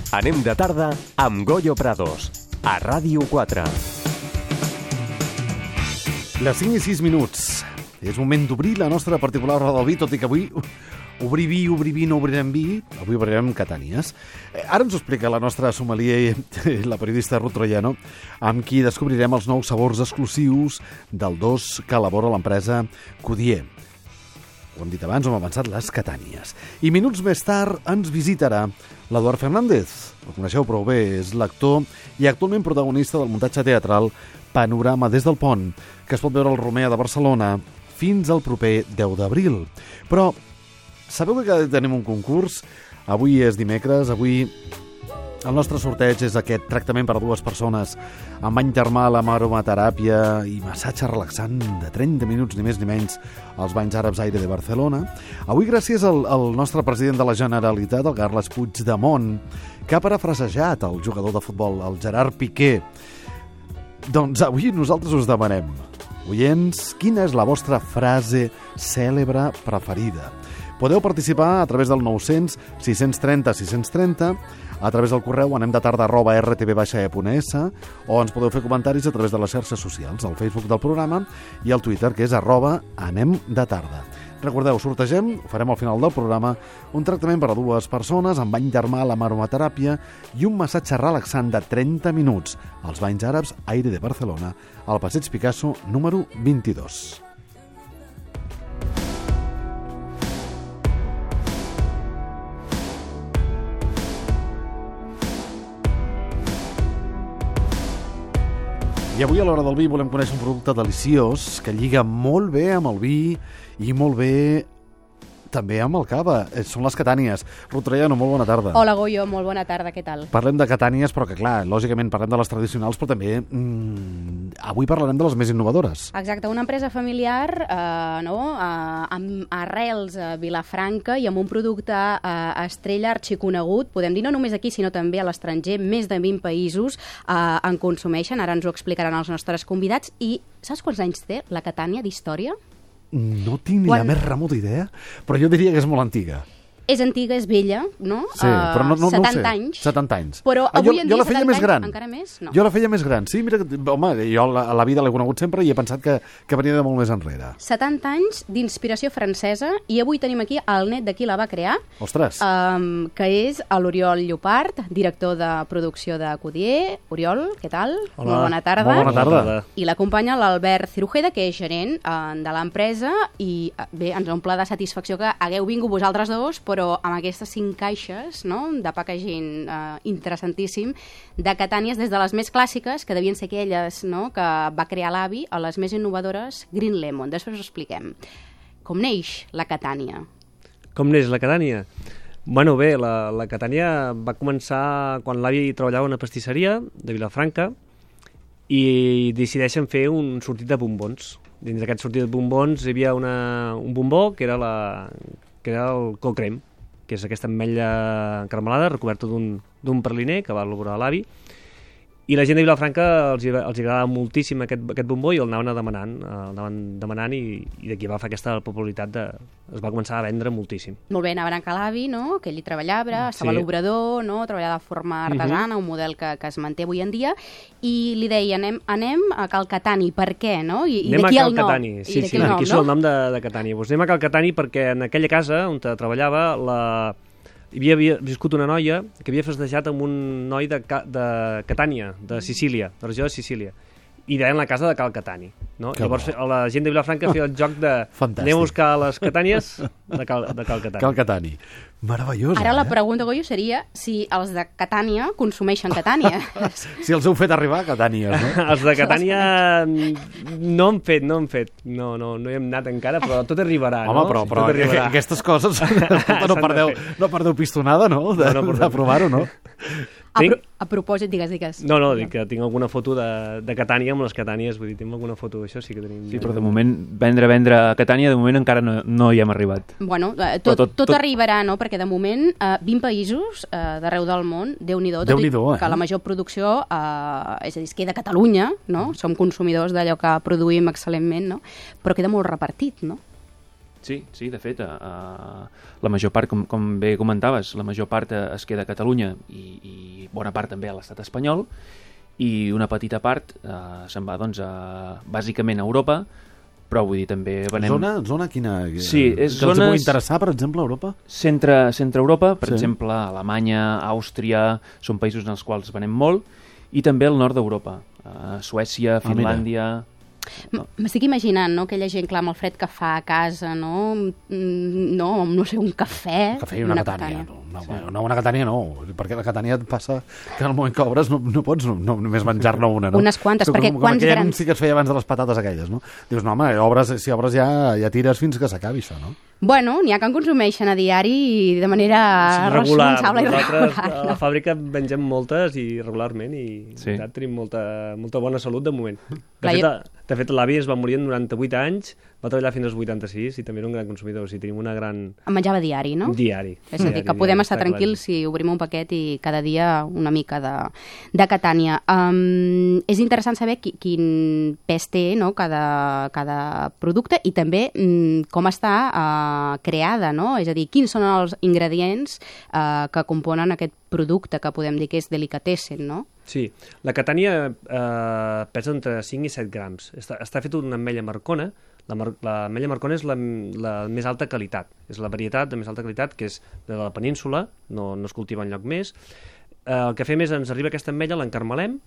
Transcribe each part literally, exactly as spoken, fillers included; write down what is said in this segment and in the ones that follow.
Anem de tarda amb Goyo Prados, a Ràdio quatre. Les cinc i sis minuts. És moment d'obrir la nostra particular hora del vi, tot i que avui obrir vi, obrir vi, no obrirem vi. Avui obrirem Catànies. Ara ens ho explica la nostra sommelier, la periodista Ruth Troiano, amb qui descobrirem els nous sabors exclusius del dos que elabora l'empresa Cudier. Ho hem dit abans, ho hem avançat, les Catànies. I minuts més tard ens visitarà l'Eduard Fernández. El coneixeu prou bé, és l'actor i actualment protagonista del muntatge teatral Panorama des del Pont, que es pot veure al Romea de Barcelona fins al proper deu d'abril. Però sabeu que tenim un concurs? Avui és dimecres, avui el nostre sorteig és aquest tractament per a dues persones amb bany termal, amb aromateràpia i massatge relaxant de trenta minuts, ni més ni menys, als banys àrabs Aire de Barcelona. Avui, gràcies al, al nostre president de la Generalitat, el Carles Puigdemont, que ha parafrasejat el jugador de futbol, el Gerard Piqué. Doncs avui nosaltres us demanem, oients, quina és la vostra frase cèlebre preferida? Podeu participar a través del nou-cents sis trenta sis trenta, a través del correu anemdetarda arroba r t v e punt es, o ens podeu fer comentaris a través de les xarxes socials, el Facebook del programa i el Twitter, que és arroba anemdetarda. Recordeu, sortegem, farem al final del programa, un tractament per a dues persones amb bany termal, amb aromateràpia i un massatge relaxant de trenta minuts als banys àrabs Aire de Barcelona, al Passeig Picasso número vint-i-dos. I avui a l'hora del vi volem conèixer un producte deliciós que lliga molt bé amb el vi i molt bé també amb el cava. Són les Catànies. Ruth Troiano, molt bona tarda. Hola, Goyo, molt bona tarda, què tal? Parlem de Catànies, però que clar, lògicament parlem de les tradicionals, però també mmm, avui parlarem de les més innovadores. Exacte, una empresa familiar eh, no? eh, amb arrels a Vilafranca i amb un producte eh, estrella arxiconegut, podem dir no només aquí, sinó també a l'estranger, més de vint països eh, en consumeixen, ara ens ho explicaran els nostres convidats. I saps quants anys té la Catània d'història? No tinc ni Quan... la més remota idea, però jo diria que és molt antiga. És antiga, és vella, no? Sí, però no, no, setanta no ho sé. anys. setanta anys. Però ah, avui jo, en jo dia la feia setanta més gran. anys, encara més? No. Jo la feia més gran. Sí, mira, home, jo la, a la vida l'he conegut sempre i he pensat que, que venia de molt més enrere. setanta anys d'inspiració francesa i avui tenim aquí el net de qui la va crear. Ostres. Um, que és l'Oriol Llopart, director de producció de Cudier. Oriol, què tal? Hola. Molt bona tarda. Molt bona tarda. I l'acompanya l'Albert Cirujeda, que és gerent uh, de l'empresa i uh, bé, ens omple de satisfacció que hagueu vingut vosaltres dos, però amb aquestes cinc caixes, no?, de packaging uh, interessantíssim, de Catànies, des de les més clàssiques, que devien ser aquelles, no?, que va crear l'avi, a les més innovadores, Green Lemon. Després ho expliquem. Com neix la Catània? Com neix la Catània? Bueno, bé, la, la Catània va començar quan l'avi treballava en una pastisseria de Vilafranca i decideixen fer un sortit de bombons. Dins d'aquest sortit de bombons hi havia una, un bombó que era, la, que era el Cocrem, que és aquesta ametlla caramelada recoberta d'un praliner que va elaborar l'avi. I la gent de Vilafranca els, els agradava moltíssim aquest, aquest bombó i el anaven demanant, el anaven demanant i, i d'aquí va fer aquesta popularitat de... es va començar a vendre moltíssim. Molt bé, anaven a Calavi, no?, que ell hi treballava, estava Sí. a l'obrador, no?, treballava de forma artesana, uh-huh. un model que, que es manté avui en dia, i li deia, anem, anem a Calcatani, per què, no? I, i anem d'aquí a el nom. Calcatani, sí, I sí, el nom, aquí no? surt el nom de, de Catània. Pues anem a Calcatani perquè en aquella casa on treballava la... hi havia, havia viscut una noia que havia festejat amb un noi de, de Catània, de Sicília, de la regió de Sicília, i deien la casa de Cal Catani, no? Que Llavors bo. la gent de Vilafranca feia el joc de Fantàstic. anem a buscar les Catànies de Cal, de Cal Catani. Cal Catani. Meravellosa, Ara la eh? pregunta, Goyo, seria si els de Catània consumeixen Catània. Si els heu fet arribar a Catànies, no? Els de Catània no han fet, no han fet. No, no, no hi hem anat encara, però tot arribarà, Home, no? però, però tot arribarà. aquestes coses no perdeu, no perdeu pistonada, no? De, No, no de perdem. provar-ho, no? A, Tinc- pro a propòsit, digues, digues. No, no, dic que tinc alguna foto de, de Catània amb les Catànies, vull dir, tinc alguna foto d'això, sí que tenim... Sí, però de moment, vendre, vendre a Catània, de moment encara no, no hi hem arribat. Bueno, eh, tot, Però tot, tot- tot tot- arribarà, no?, perquè de moment eh, vint països eh, d'arreu del món, Déu-n'hi-do, tot i Déu-n'hi-do, eh? que la major producció, eh, és a dir, es queda a Catalunya, no? Som consumidors d'allò que produïm excel·lentment, no? Però queda molt repartit, no? Sí, sí, de fet, uh, la major part, com, com bé comentaves, la major part uh, es queda a Catalunya i, i bona part també a l'estat espanyol, i una petita part uh, se'n va, doncs, a, bàsicament a Europa, però vull dir, també venem... Zona, zona quina? Sí, és que zones... els pugui interessar, per exemple, a Europa? Centre, centre Europa, per Sí. exemple, Alemanya, Àustria, són països en els quals venem molt, i també el nord d'Europa, uh, Suècia, Finlàndia... M- M'estic imaginant, no?, aquella gent, clar, amb el fred que fa a casa, no? Mm, No, amb, no sé, un cafè... Un cafè i una, una catània. No, no, sí. no, una catània no, perquè la catània et passa que al moment que obres no, no pots no, no, només menjar-ne una, no? Unes quantes, com, perquè com quants aquell grans- anunci que es feia abans de les patates aquelles, no? Dius, no, home, obres, si obres ja, ja tires fins que s'acabi això, no? Bueno, n'hi ha que en consumeixen a diari i de manera regular. responsable i Nosaltres regular. a la fàbrica mengem moltes i regularment i Sí. sí. tenim molta, molta bona salut de moment. De Clar, fet, jo- a- de fet l'avi es va morir amb noranta-vuit anys, va treballar fins als vuitanta-sis i també era un gran consumidor, o sigui, tenim una gran... En menjava diari, no? Diari. És a dir, que podem estar tranquils si obrim un paquet i cada dia una mica de, de Catània. Um, és interessant saber qui, quin pes té, no?, cada, cada producte i també um, com està uh, creada, no? És a dir, quins són els ingredients uh, que componen aquest producte que podem dir que és delicatessen, no? Sí, la catània eh, pesa entre cinc i set grams. Està, està fet una ametlla marcona. La, mar, la ametlla marcona és la, la més alta qualitat. És la varietat de més alta qualitat, que és de la península, no, no es cultiva enlloc més. Eh, el que fem és, ens arriba aquesta ametlla, l'encarmelem,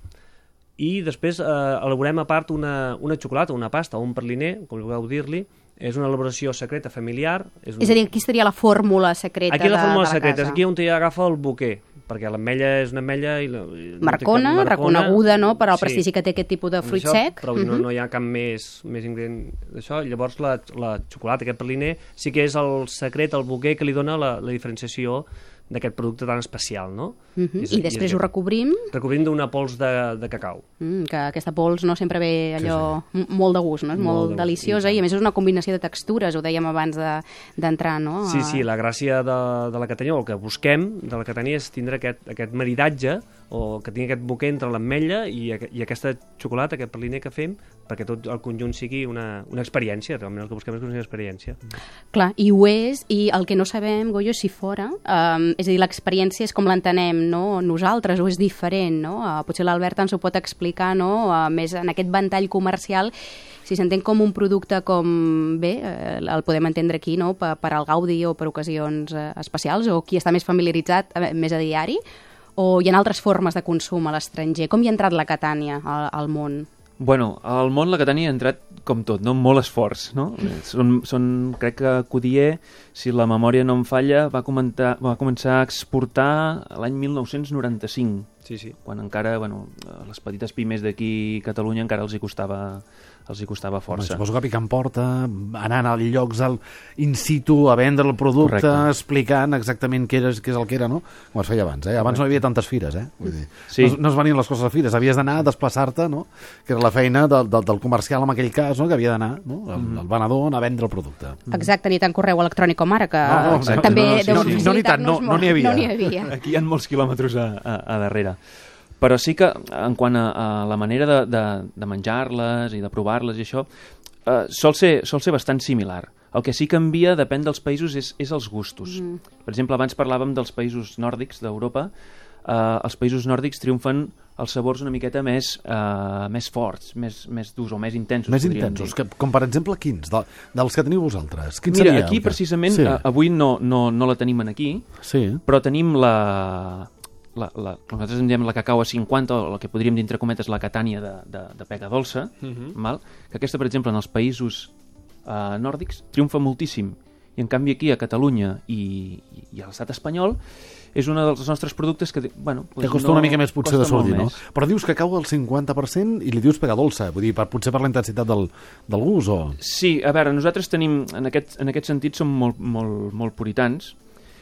i després eh, elaborem a part una, una xocolata, una pasta o un praliner, com vulgueu dir-li. És una elaboració secreta familiar. És, un... És a dir, aquí estaria la fórmula secreta aquí la de, fórmula de la secreta, casa. és aquí on agafa el boquer, perquè l'ametlla és una ametlla... I la, i no Marcona, té cap- reconeguda, no?, per al Sí. prestigi que té aquest tipus de fruit Això, sec. però Mhm. no, no hi ha cap més, més ingredient d'això. Llavors la, la xocolata, aquest praliner, sí que és el secret, el boquer que li dona la, la diferenciació d'aquest producte tan especial, no? Mhm. És- I després és ho recobrim, recobrim d'una pols de, de cacau. mm, que aquesta pols no sempre ve allò m- molt de gust, no? És Molt molt, de gust, deliciosa i i a més és una combinació de textures, ho dèiem abans de- d'entrar, no? Sí, sí, la gràcia de, de la catània, o el que busquem de la catània és tindre aquest, aquest maridatge, o que tingui aquest boquer entre l'ametlla i, aqu- i aquesta xocolata, aquest praliner que fem, perquè tot el conjunt sigui una, una experiència, realment el que busquem és una experiència. Clar, i ho és, i el que no sabem, Goyo, si fora, um, és a dir, l'experiència és com l'entenem, no?, nosaltres, o és diferent, no? Uh, potser l'Albert ens ho pot explicar, no?, uh, més en aquest ventall comercial, si s'entén com un producte com, bé, eh, el podem entendre aquí, no?, per, per al gaudi o per ocasions eh, especials, o qui està més familiaritzat, eh, més a diari, o hi ha altres formes de consum a l'estranger? Com hi ha entrat la Catània al, al món? Bueno, al món la catània ha entrat com tot, no? Molt esforç, no? Són, són, crec que Codier, si la memòria no em falla, va, comentar, va començar a exportar l'any mil nou-cents noranta-cinc, Sí, sí. quan encara, bueno, les petites pimes d'aquí a Catalunya encara els hi costava, els hi costava Home, força. suposo que picant porta, anant als llocs al in situ a vendre el producte, Correcte. explicant exactament què, era, què és el que era, no? Com es feia abans, eh? Abans no hi havia tantes fires, eh? Vull dir, Sí. no, no es venien les coses a fires, havies d'anar a desplaçar-te, no? Que era la feina del, del, del comercial en aquell cas, no? Que havia d'anar, no? El, Mm-hmm. el venedor a anar a vendre el producte. Exacte, ni tant correu electrònic com ara, que No, no, exacte. també No, no, sí, deu no, no, no, ni tant, no, facilitar-nos no n'hi havia. molt. No n'hi havia. Aquí hi ha molts quilòmetres a, a, a darrere. Però sí que, en quant a, a la manera de, de, de menjar-les i de provar-les i això, eh, sol, ser, sol ser bastant similar. El que sí que canvia, depèn dels països, és, és els gustos. Mm. Per exemple, abans parlàvem dels països nòrdics d'Europa. Eh, els països nòrdics triomfen els sabors una miqueta més, eh, més forts, més, més durs o més intensos. Més podríem intensos, dir. que, com per exemple quins? De, dels que teniu vosaltres? Quin Mira, seria aquí el que- precisament, Sí, sí. avui no, no, no la tenim aquí, sí. però tenim la, la, la, nosaltres en diem la cacau a cinquanta, o el que podríem dir entre cometes la catània de, de, de pega dolça, uh -huh. val? Que aquesta, per exemple, en els països eh, nòrdics triomfa moltíssim, i en canvi aquí a Catalunya i, i, i a l'estat espanyol és un dels nostres productes que, bueno, Que costa una mica més potser de costa molt sortir, no? més. Però dius que cau al cinquanta per cent i li dius pega dolça, vull dir, per, potser per la intensitat del, del gust, o... Sí, a veure, nosaltres tenim, en aquest, en aquest sentit, som molt, molt, molt puritans,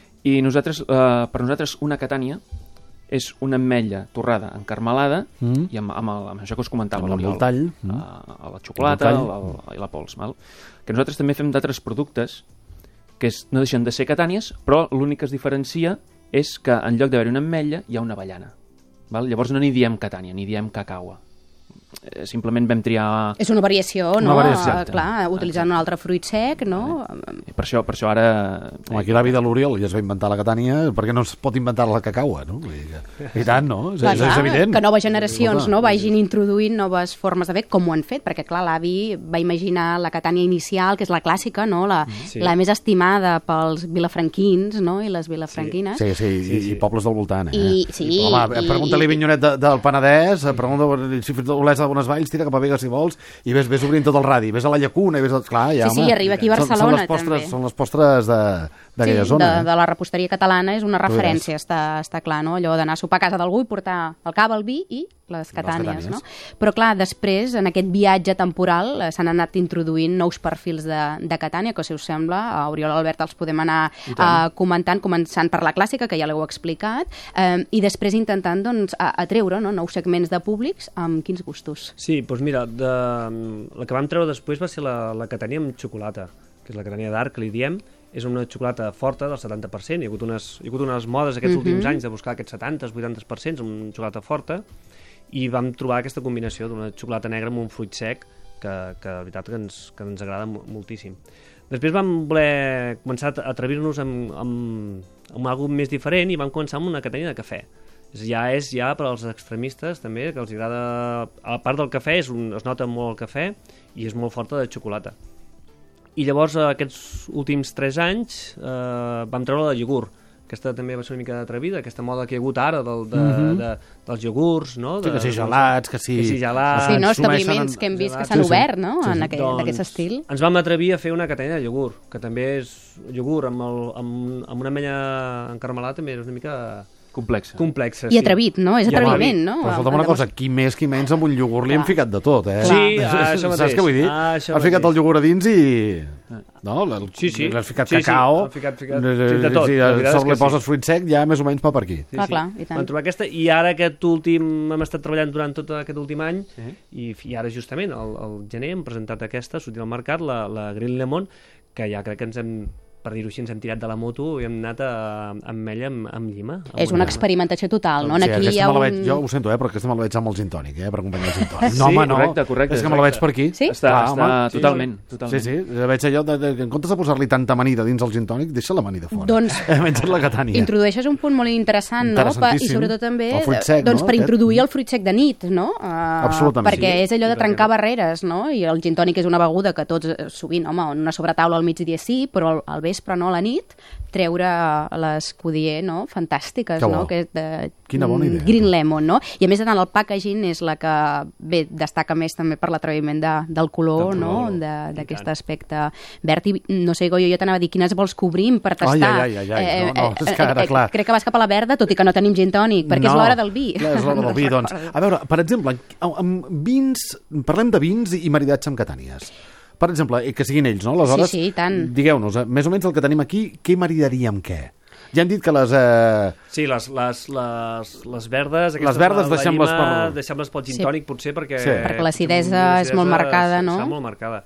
i nosaltres, eh, per nosaltres una catània és una ametlla torrada encarmelada Mm. i amb, amb, el, amb això que us comentava, Amb l'oliol, l'emboltall. Mm. a, a la xocolata L'emboltall. el, el, i la pols. Val? Que nosaltres també fem d'altres productes que és, no deixen de ser catànies, però l'únic que es diferencia és que en lloc d'haver una ametlla hi ha una avellana. Val? Llavors no n'hi diem catània, n'hi diem cacaua. eh, simplement vam triar... És una variació, Una no? variació, Eh, Clar, utilitzant un altre fruit sec, no? I per això, per això ara... Home, aquí l'avi de l'Oriol ja es va inventar la catània, perquè no es pot inventar la cacaua, no? Vull dir que... I tant, no? És, Clar, és, és evident. que noves generacions Escolta, no, vagin introduint noves formes de fer, com ho han fet, perquè clar, l'avi va imaginar la catània inicial, que és la clàssica, no? la, Sí. la més estimada pels vilafranquins, no? I les vilafranquines. Sí, sí, Sí, i, sí. i pobles del voltant, eh? I- sí, Home, i- pregunta-li i- a Vinyonet de, del Penedès, pregunta si fins a Olesa de Bonesvalls, tira cap a Vega si vols, i ves, ves obrint tot el radi, ves a la Llacuna, i ves... A... Clar, ja, Sí, sí, home, arriba aquí a són- Barcelona, són les postres, també. Són les postres de- d'aquella sí, zona. de, eh? de la reposteria catalana és una Tu referència, està, està clar, no? Allò d'anar a sopar a casa d'algú i portar el cava, el vi i les catànies, catànies. no? Però clar, després, en aquest viatge temporal, eh, s'han anat introduint nous perfils de, de catània, que si us sembla, a Oriol Albert els podem anar uh, comentant, començant per la clàssica, que ja l'heu explicat, eh, i després intentant doncs, a- atreure no? nous segments de públics amb quins gustos. Sí, doncs mira, de, la que vam treure després va ser la, la catània amb xocolata, que és la catània d'arc, que li diem. És una xocolata forta del setanta per cent. Hi ha hagut unes, hi ha hagut unes modes aquests Mhm. últims anys de buscar aquests setanta, vuitanta per cent amb xocolata forta, i vam trobar aquesta combinació d'una xocolata negra amb un fruit sec que, que de veritat que ens, que ens agrada mo- moltíssim. Després vam voler començar a atrevir-nos amb, amb, amb alguna cosa més diferent i vam començar amb una catània de cafè. És- Ja és ja per als extremistes també, que els agrada... A part del cafè, és un, es nota molt el cafè i és molt forta de xocolata. I llavors, aquests últims tres anys, eh, vam treure la de iogurt. Aquesta també va ser una mica atrevida, aquesta moda que hi ha hagut ara del, de, Mhm. de, dels iogurts, no? Sí, De, que sí gelats, que sí... Que sí gelats. Sí, no? Sumeixen Establiments en- que hem vist que gelats. s'han Sí, sí. obert no? Sí, sí. en aquest, d'aquest estil. Ens vam atrevir a fer una catània de iogurt, que també és iogurt amb, el, amb, amb una ametlla encarmelada, també és una mica Complexa. complexa. I atrevit, no? És I atreviment, no? Però escolta'm una cosa, qui més qui menys amb un iogurt li hem Clar. ficat de tot, eh? Sí, Saps- ah, això Saps mateix. què vull dir? Ah, això Has ficat mateix. el iogurt a dins i... No? L- Sí, sí. Li has ficat Sí, sí. cacao, Ha ficat- ficat- eh, sí, de tot. si La a veritat és sobre que li poses sí. fruit sec, ja més o menys va per aquí. Sí, Clar, sí. clar, i tant. Vam trobar aquesta, i ara aquest últim hem estat treballant durant tot aquest últim any, Sí. i, i ara justament al, al gener hem presentat aquesta, ha sortit al mercat, la, la Green Lemon, que ja crec que ens hem, per dir-ho així, ens hem tirat de la moto i hem anat a, amb mella amb, amb llima. Amb És una experimentació total, no? Sí, Aquí aquesta hi ha me la un... veig, jo ho sento, eh, però aquesta me la veig amb el gin tònic, eh, per acompanyar el gin tònic. Sí, No, home, no. correcte, correcte, És que me la veig correcte. per aquí. Sí? Està, Clar, està home. totalment, Sí, totalment. sí, veig allò de, de, que en comptes de posar-li tanta amanida dins el gin tònic, deixa l'amanida fora. Doncs- Eh, menja't la catània. Introdueixes un punt molt interessant, no? Pa- I Interessantíssim. sobretot també El fruit sec, doncs, no, per aquest? introduir el fruit sec de nit, no? Uh, Absolutament. Perquè Sí. és allò de I per què trencar no? barreres, no? I el gin tònic és una beguda que tots, eh, sovint, home, en una sobretaula al migdia sí, però al, al vespre no, a la nit, treure l'escudier, no? Fantàstiques, Que no? bo. Que és de Quina bona mm, idea. Green Lemon, no? I a més en el packaging és la que, bé, destaca més també per l'atreviment de, del color, Del no? color, De- i D'aquest tant. aspecte verd. I, no sé, Goyo, jo t'anava a dir quines vols cobrim per tastar. ai, ai, ai, no, no, és que ara, clar. Crec que vas cap a la verda, tot i que no tenim gin tònic, perquè és l'hora del vi. Clar, és l'hora del vi, doncs. A veure, per exemple, amb, amb vins, parlem de vins i maridats amb catànies. Per exemple, i que siguin ells, no? Aleshores, Sí, sí, i tant. digueu-nos, eh, més o menys el que tenim aquí, què maridaríem què? Ja hem dit que les... Eh... Sí, les, les, les, les verdes... Les verdes la- la deixem-les llima, per- Deixem-les pel gin Sí. tònic, potser, perquè... Sí. Perquè l'acidesa és molt marcada, no? Està molt marcada.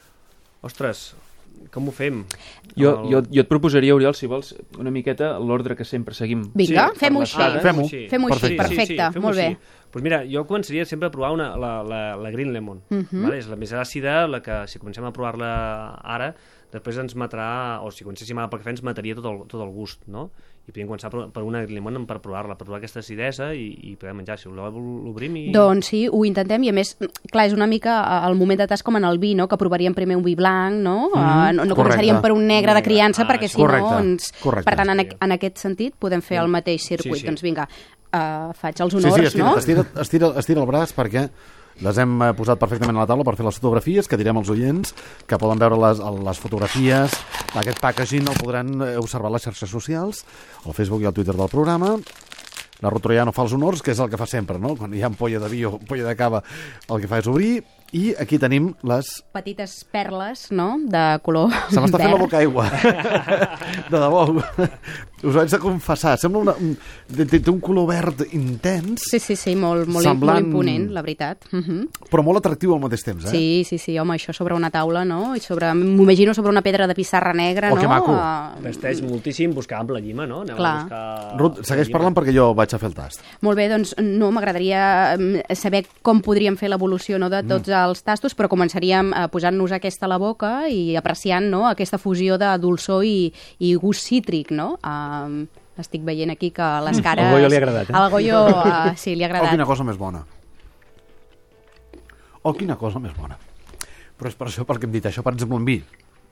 Ostres, com ho fem? Jo, El- jo, jo et proposaria, Oriol, si vols, una miqueta l'ordre que sempre seguim. Vinga, Sí, fem-ho per així. l'estada. Fem-ho. Fem-ho així, Perfecte. perfecte, fem-ho molt bé. així. Pues mira, jo començaria sempre a provar una, la, la, la Green Lemon. Mhm. Vale? És la més àcida, la que si comencem a provar-la ara, després ens matarà, o si comencéssim ara pel cafè, ens mataria tot el, tot el gust, no? I podríem començar per, per una Green Lemon per provar-la, per provar aquesta acidesa i, i podem menjar. Si voleu, l'obrim i... Doncs sí, ho intentem i a més, clar, és una mica eh, el moment de tast com en el vi, no? Que provaríem primer un vi blanc, no? Mhm, Uh, no, no correcte. començaríem per un negre de Negre. criança Ah, perquè això. si no Correcte, ens... correcte. Per tant, en, en aquest sentit podem fer el mateix circuit. Sí, sí. Doncs vinga, uh, faig els Sí, honors, sí, estira, no? estira, estira, estira el braç perquè les hem eh, posat perfectament a la taula per fer les fotografies que direm als oients, que poden veure les, les fotografies. Aquest packaging el podran eh, observar a les xarxes socials, al Facebook i al Twitter del programa. La Rotroiano fa els honors, que és el que fa sempre, no? Quan hi ha ampolla de vi o ampolla de cava, el que fa és obrir. I aquí tenim les... Petites perles, no?, de color Se m'està fent la verd. boca aigua. De debò. Us ho haig de confessar. Sembla una, un, té, té un color verd intens. Sí, sí, sí, molt, molt, semblant... molt imponent, la veritat. Uh -huh. Però molt atractiu al mateix temps, eh? Sí, sí, sí, home, això sobre una taula, no? I sobre, m'imagino sobre una pedra de pissarra negra, Oh, no? que maco. Uh, Vesteix moltíssim, buscar amb la llima, no? Anem Clar. a buscar... Ruth, segueix la llima. parlant perquè jo vaig a fer el tast. Molt bé, doncs no, m'agradaria eh, saber com podríem fer l'evolució, no, de tots mm. els tastos, però començaríem eh, posant-nos aquesta a la boca i apreciant, no, aquesta fusió de dolçor i, i gust cítric, no? Um, estic veient aquí que les cares... Al Goyo li ha agradat, eh? Al Goyo, uh, sí, li ha Oh, agradat. quina cosa més bona. Oh, quina cosa més bona. Però és per això, pel que hem dit, això, per exemple, en vi,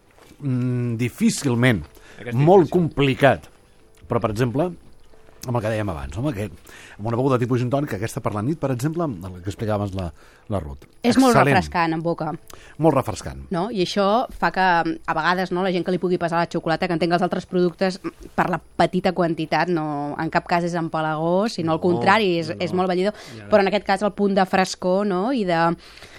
mm, difícilment, Aquesta molt impressió. complicat, però, per exemple, amb el que dèiem abans, home, que amb una beguda tipus gin tònic, aquesta per la nit, per exemple, el que explicava abans la, la Ruth. És molt Excel·lent. refrescant en boca, Molt refrescant. no? I això fa que, a vegades, no, la gent que li pugui passar la xocolata, que entenga els altres productes per la petita quantitat, no, en cap cas és empalagós, sinó al contrari, és, no. és molt vellidor, però en aquest cas el punt de frescor, no?, i de...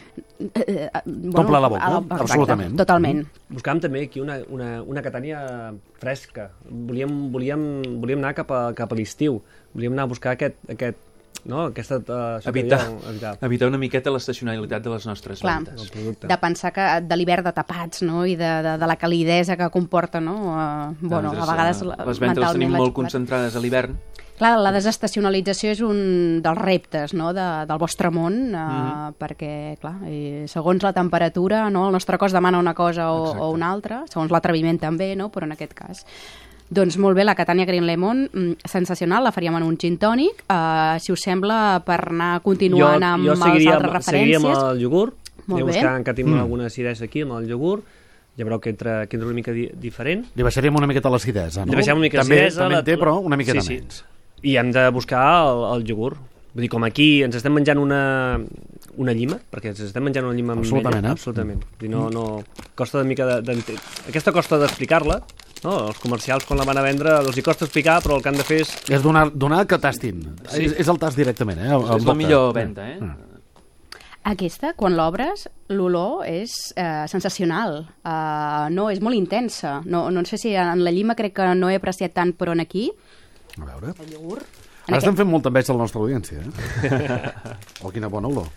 Eh, bueno, T'omple la boca, a exacte, absolutament. Totalment. Buscàvem també aquí una, una, una Catània fresca. Volíem, volíem, volíem anar cap a, cap a l'estiu. Volíem anar a buscar aquest... aquest no? Aquesta, uh, Evitar, evitar. evitar una miqueta l'estacionalitat de les nostres Clar, ventes. producte. de pensar que de l'hivern de tapats, no?, i de, de, de la calidesa que comporta, no?, uh, bueno, Nosaltres, a vegades eh, la- les ventes les mentalment tenim la molt xocolata. concentrades a l'hivern. Clar, la desestacionalització és un dels reptes, no?, de, del vostre món, uh, mm. perquè, clar, eh, segons la temperatura, no?, el nostre cos demana una cosa o, Exacte. o una altra, segons l'atreviment també, no?, però en aquest cas. Doncs molt bé, la Catània Green Lemon, mm, sensacional, la faríem en un gin tònic. Uh, si us sembla, per anar continuant amb jo les seguiria, altres seguiria referències... amb el iogurt. Molt Aniré bé. buscant que tinc Mm. alguna acidesa aquí amb el iogurt. Ja veureu que entra, que entra una mica di diferent. Li baixaríem una miqueta l'acidesa, no? Li baixem una mica també, d'acidesa, També la- en té, però una miqueta sí, sí. menys. I hem de buscar el, el iogurt. Vull dir, com aquí ens estem menjant una, una llima, perquè ens estem menjant una llima amb Absolutament, ella, eh? absolutament. Vull dir, no, no, costa una mica de, de, aquesta costa d'explicar-la, no? Els comercials quan la van a vendre els hi costa explicar, però el que han de fer és... És donar, donar que tastin. Sí. És, és el tast directament, eh? amb És la boca. millor venda, eh? Ah. Aquesta, quan l'obres, l'olor és eh, sensacional. Uh, no, és molt intensa. No, no sé si en la llima crec que no he apreciat tant, però en aquí, A veure... el iogurt... Ara estem fent molta enveja a la nostra audiència, eh? Oh, quina bona olor.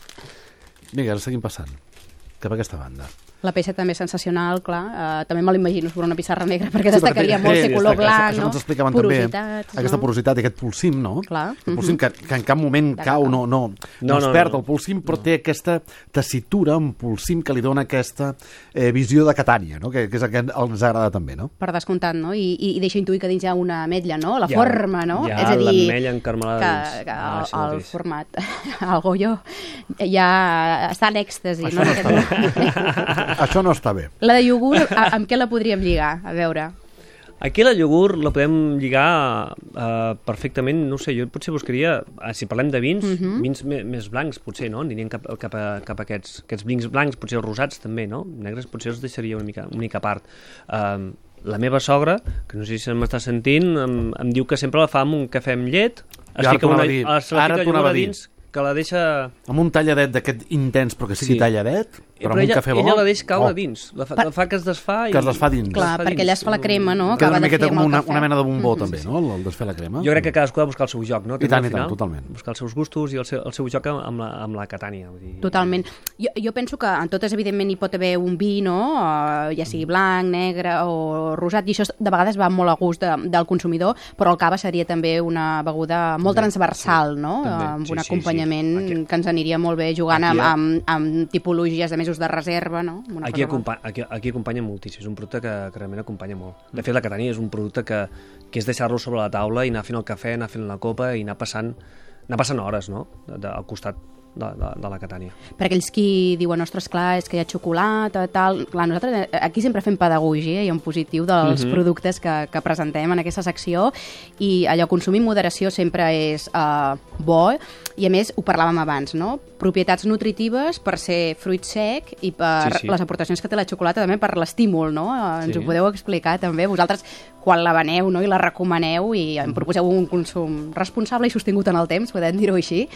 Vinga, ara seguim passant. Cap a aquesta banda. La peça també és sensacional, clar. Uh, també me l'imagino sobre una pissarra negra, perquè Sí, destacaria perquè- molt eh, ser color destaca. blanc, Això no? ens explicaven Porositats, també. Aquesta no? porositat i aquest pulsim, no? Clar. El pulsim que, que en cap moment De cau, cap. no, no, no, No, es no, perd no. el pulsim, però té aquesta tessitura, un pulsim que li dona aquesta eh, visió de Catània, no? que, que és el que ens agrada també, no? Per descomptat, no? I, i, i deixa intuir que dins hi ha una ametlla, no? La Hi ha- forma, no? hi ha és a dir, l'ametlla encarmelada que, dins. que Ah, el, això el mateix. format, el Goyo, ja està en èxtasi. Això no està bé. Això no està bé. La de iogurt, a, amb què la podríem lligar? A veure... Aquí la iogurt la podem lligar uh, perfectament, no ho sé, jo potser buscaria, uh, si parlem de vins, uh -huh. vins me, més blancs potser, no? Anirien cap, cap, a, cap a aquests, aquests vins blancs, potser els rosats també, no? Negres potser els deixaria una mica, una mica a part. Uh, la meva sogra, que no sé si m'està sentint, em, em diu que sempre la fa amb un cafè amb llet, es ara fica t'ho una, anava a dir, es fica ara t'ho iogurt anava a a dir. dins, que la deixa... Amb un talladet d'aquest intens, però que sigui Sí. talladet, però, amb ella, un cafè bo... ella la deixa caure oh, a dins, la fa, Per- la fa que es desfà i... Que es desfà dins. Clar, perquè allà es fa la crema, no? Queda Acaba una de miqueta fer com amb el una, cafè. una mena de bombó, Mhm. també, no? El, el desfer la crema. Jo crec que cadascú ha de buscar el seu joc, no? I tant, També, i tant, al final, totalment. Buscar els seus gustos i el seu, el seu joc amb la, amb la Catània. Vull dir... Totalment. Jo, jo penso que en totes, evidentment, hi pot haver un vi, no? Uh, ja sigui blanc, negre o rosat, i això de vegades va molt a gust de, del consumidor, però el cava seria també una beguda molt També, transversal, sí, no? també. Amb Sí, un sí, sí. acompanyament Aquí- que ens aniria molt bé jugant Aquí amb, hi ha- amb, amb tipologies de mesos de reserva, no? Una Aquí, cosa acompa aquí, aquí acompanya moltíssim, és un producte que, que realment acompanya molt. De fet, la Catània és un producte que, que és deixar-lo sobre la taula i anar fent el cafè, anar fent la copa i anar passant, anar passant hores, no?, de, de, al costat de, de, de la Catània. Per aquells qui diuen, ostres, clar, és que hi ha xocolata, tal... Clar, nosaltres aquí sempre fem pedagogia i en positiu dels Mhm. productes que, que presentem en aquesta secció, i allò, consumir en moderació sempre és uh, bo, i a més, ho parlàvem abans, no? Propietats nutritives per ser fruit sec i per Sí, sí. les aportacions que té la xocolata també per l'estímul, no? Uh, ens Sí. ho podeu explicar també, vosaltres, quan la veneu, no?, i la recomaneu i en proposeu un consum responsable i sostingut en el temps, podem dir-ho així,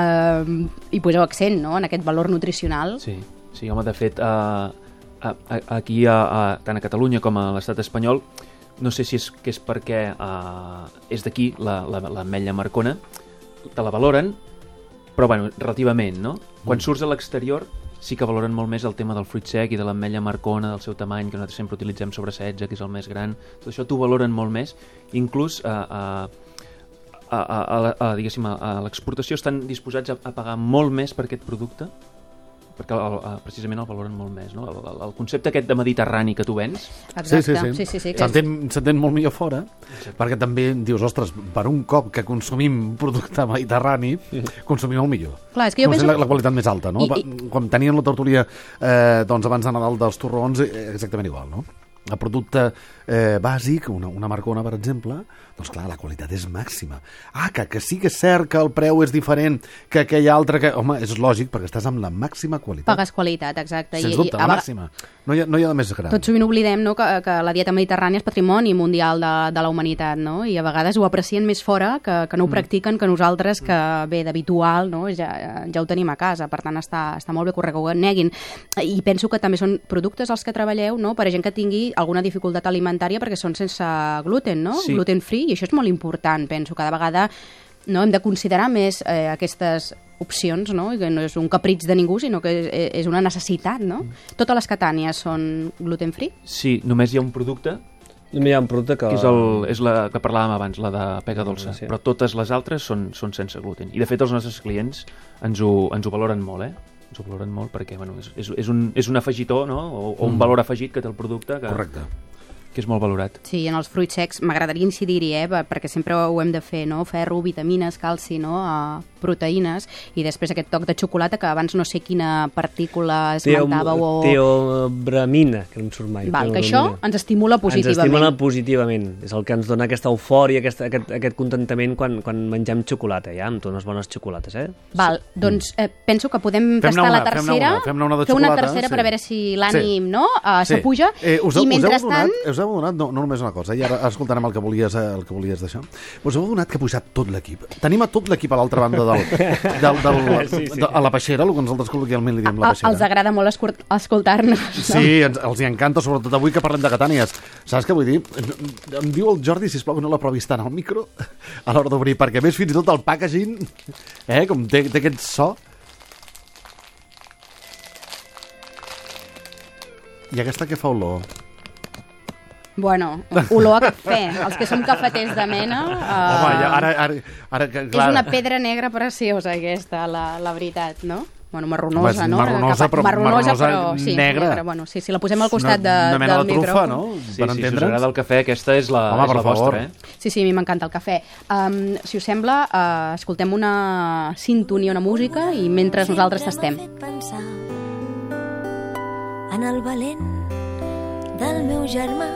uh, i poseu accent, no?, en aquest valor nutricional. Sí, sí, home, de fet, uh, a, a, aquí, a, a, tant a Catalunya com a l'estat espanyol, no sé si és que és perquè uh, és d'aquí l'ametlla Marcona, te la valoren, però bueno, relativament, no? Quan mm. surts a l'exterior sí que valoren molt més el tema del fruit sec i de l'ametlla Marcona, del seu tamany, que nosaltres sempre utilitzem sobre setze, que és el més gran. Tot això t'ho valoren molt més. Inclús a, a, a, a, a, a, diguéssim, a l'exportació estan disposats a, a pagar molt més per aquest producte, perquè el, el, precisament el valoren molt més, no? El, el, el concepte aquest de mediterrani que tu vens... Exacte, sí, sí, sí. sí, sí, sí s'entén molt millor fora, exacte. Perquè també dius, ostres, per un cop que consumim un producte mediterrani, consumim el millor. Clar, és que jo no penso... la, la qualitat més alta, no? I, i... Quan tenien la tertúlia eh, doncs abans de Nadal dels torrons, eh, exactament igual, no? El producte eh, bàsic, una, una Marcona, per exemple, doncs clar, la qualitat és màxima. Ah, que, que sí que és cert que el preu és diferent que aquell altre... Que... Home, és lògic, perquè estàs amb la màxima qualitat. Pagues qualitat, exacte. Sens I, dubte, i, la a... màxima. No hi, ha, no hi ha de més gran. Tot sovint oblidem, no, que, que la dieta mediterrània és patrimoni mundial de, de la humanitat, no? I a vegades ho aprecien més fora que, que no ho practiquen que nosaltres, que bé, d'habitual, no? ja, ja ho tenim a casa. Per tant, està, està molt bé que ho neguin. I penso que també són productes als que treballeu, no? Per a gent que tingui alguna dificultat alimentària perquè són sense gluten, no? Sí. Gluten free, i això és molt important, penso. Cada vegada no, hem de considerar més eh, aquestes opcions, no? I que no és un capritx de ningú, sinó que és, és una necessitat, no? Mm. Totes les catànies són gluten free? Sí, només hi ha un producte Només hi ha un producte que... que és, el, és la que parlàvem abans, la de pega dolça, sí. Però totes les altres són, són sense gluten. I de fet els nostres clients ens ho, ens ho valoren molt, eh? Ens ho valoren molt perquè bueno, és, és, és, un, és un afegitó, no? O, o un mm. valor afegit que té el producte que, correcte. Que és molt valorat. Sí, en els fruits secs m'agradaria incidir-hi, eh? Perquè sempre ho hem de fer, no? Ferro, vitamines, calci, no? Uh, proteïnes, i després aquest toc de xocolata que abans no sé quina partícula esmentàveu o... Teobramina, que no em surt mai. Val, que això ens estimula positivament. Ens estimula positivament. És el que ens dona aquesta eufòria, aquest, aquest, aquest contentament quan, quan mengem xocolata, ja, amb unes bones xocolates, eh? Val, doncs eh, penso que podem fem tastar una, la tercera, fem una, una, de fer una xocolata, tercera sí. per a veure si l'ànim, sí. no? Uh, sí. s'apuja, eh, us, i mentrestant... Us heu donat, us heu donat no, no només una cosa, i ara escoltarem el que volies, el que volies d'això. Us heu donat que ha pujat tot l'equip. Tenim a tot l'equip a l'altra banda del, del, del, sí, sí. De, a la peixera, el que nosaltres col·loquialment li diem la peixera. Els agrada molt escoltar-nos. Sí, ens, els hi encanta, sobretot avui que parlem de catànies. Saps què vull dir? Em diu el Jordi, sisplau, que no l'aprovis tant al micro a l'hora d'obrir, perquè més fins i tot el packaging, eh, com té, té aquest so. I aquesta què fa olor? Bueno, olor a cafè. Els que som cafeters de mena... Uh, Home, ja, ara, ara, ara, clar. És una pedra negra preciosa, aquesta, la, la veritat, no? Bueno, marronosa, Home, no? Marronosa, però, marronosa, marronosa però sí, negra. negra. Bueno, sí, si la posem al costat de, una mena del de trufa, micròfon. no? Sí, sí, si us agrada el cafè, aquesta és la, Home, és la vostra, eh? Sí, sí, a mi m'encanta el cafè. Um, si us sembla, uh, escoltem una sintonia, una música, i mentre nosaltres tastem. En el valent del meu germà,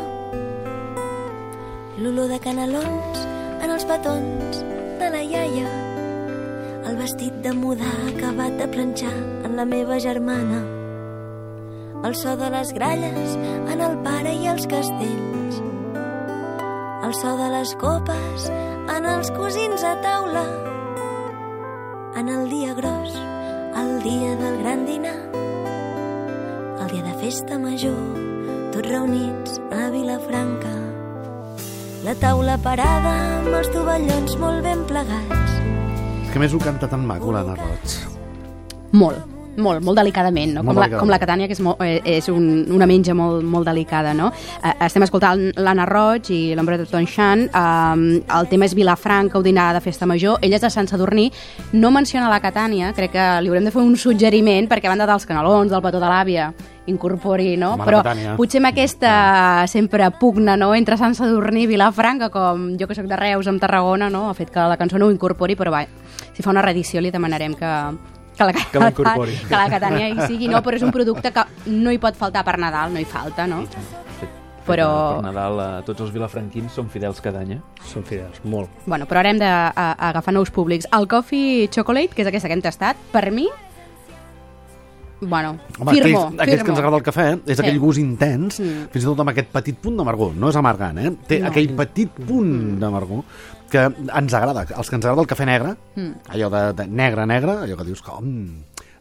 l'olor de canelons en els petons de la iaia, el vestit de mudar acabat de planxar en la meva germana, el so de les gralles en el pare i els castells, el so de les copes en els cosins a taula, en el dia gros, el dia del gran dinar, el dia de festa major, tots reunits a Vilafranca, la taula parada amb els tovallons molt ben plegats. Que més ho canta tan maco, l'Anna Roig. Molt, molt, molt delicadament, no? Molt com, la, delicadament. com la Catània, que és, molt, és un, una menja molt, molt delicada, no? Eh, estem escoltant l'Anna Roig i l'Ombra de Tonxan. Eh, el tema és Vilafranca, o dinar de festa major. Ella és de Sant Sadurní. No menciona la Catània, crec que li haurem de fer un suggeriment, perquè a banda dels canelons, del petó de l'àvia, incorpori, no? Home, però Catània. Potser amb aquesta sempre pugna, no?, entre Sant Sadurní i Vilafranca, com jo que sóc de Reus, amb Tarragona, no?, ha fet que la cançó no ho incorpori, però va, si fa una reedició li demanarem que, que, la, que, l'incorpori. que la Catània hi sigui, no? Però és un producte que no hi pot faltar per Nadal, no hi falta, no? Però... Per Nadal eh, tots els vilafranquins són fidels cada any, eh? Són fidels, molt. Bueno, però ara hem d'agafar nous públics. El Coffee Chocolate, que és aquesta que hem tastat, per mi... Bueno, Home, firmo, aquells, aquells que ens agrada el cafè, és Sí. aquell gust intens, Mm. fins i tot amb aquest petit punt d'amargor. No és amargant, eh? Té No. aquell petit punt d'amargor que ens agrada. Els que ens agrada el cafè negre, Mm. allò de, de negre, negre, allò que dius com...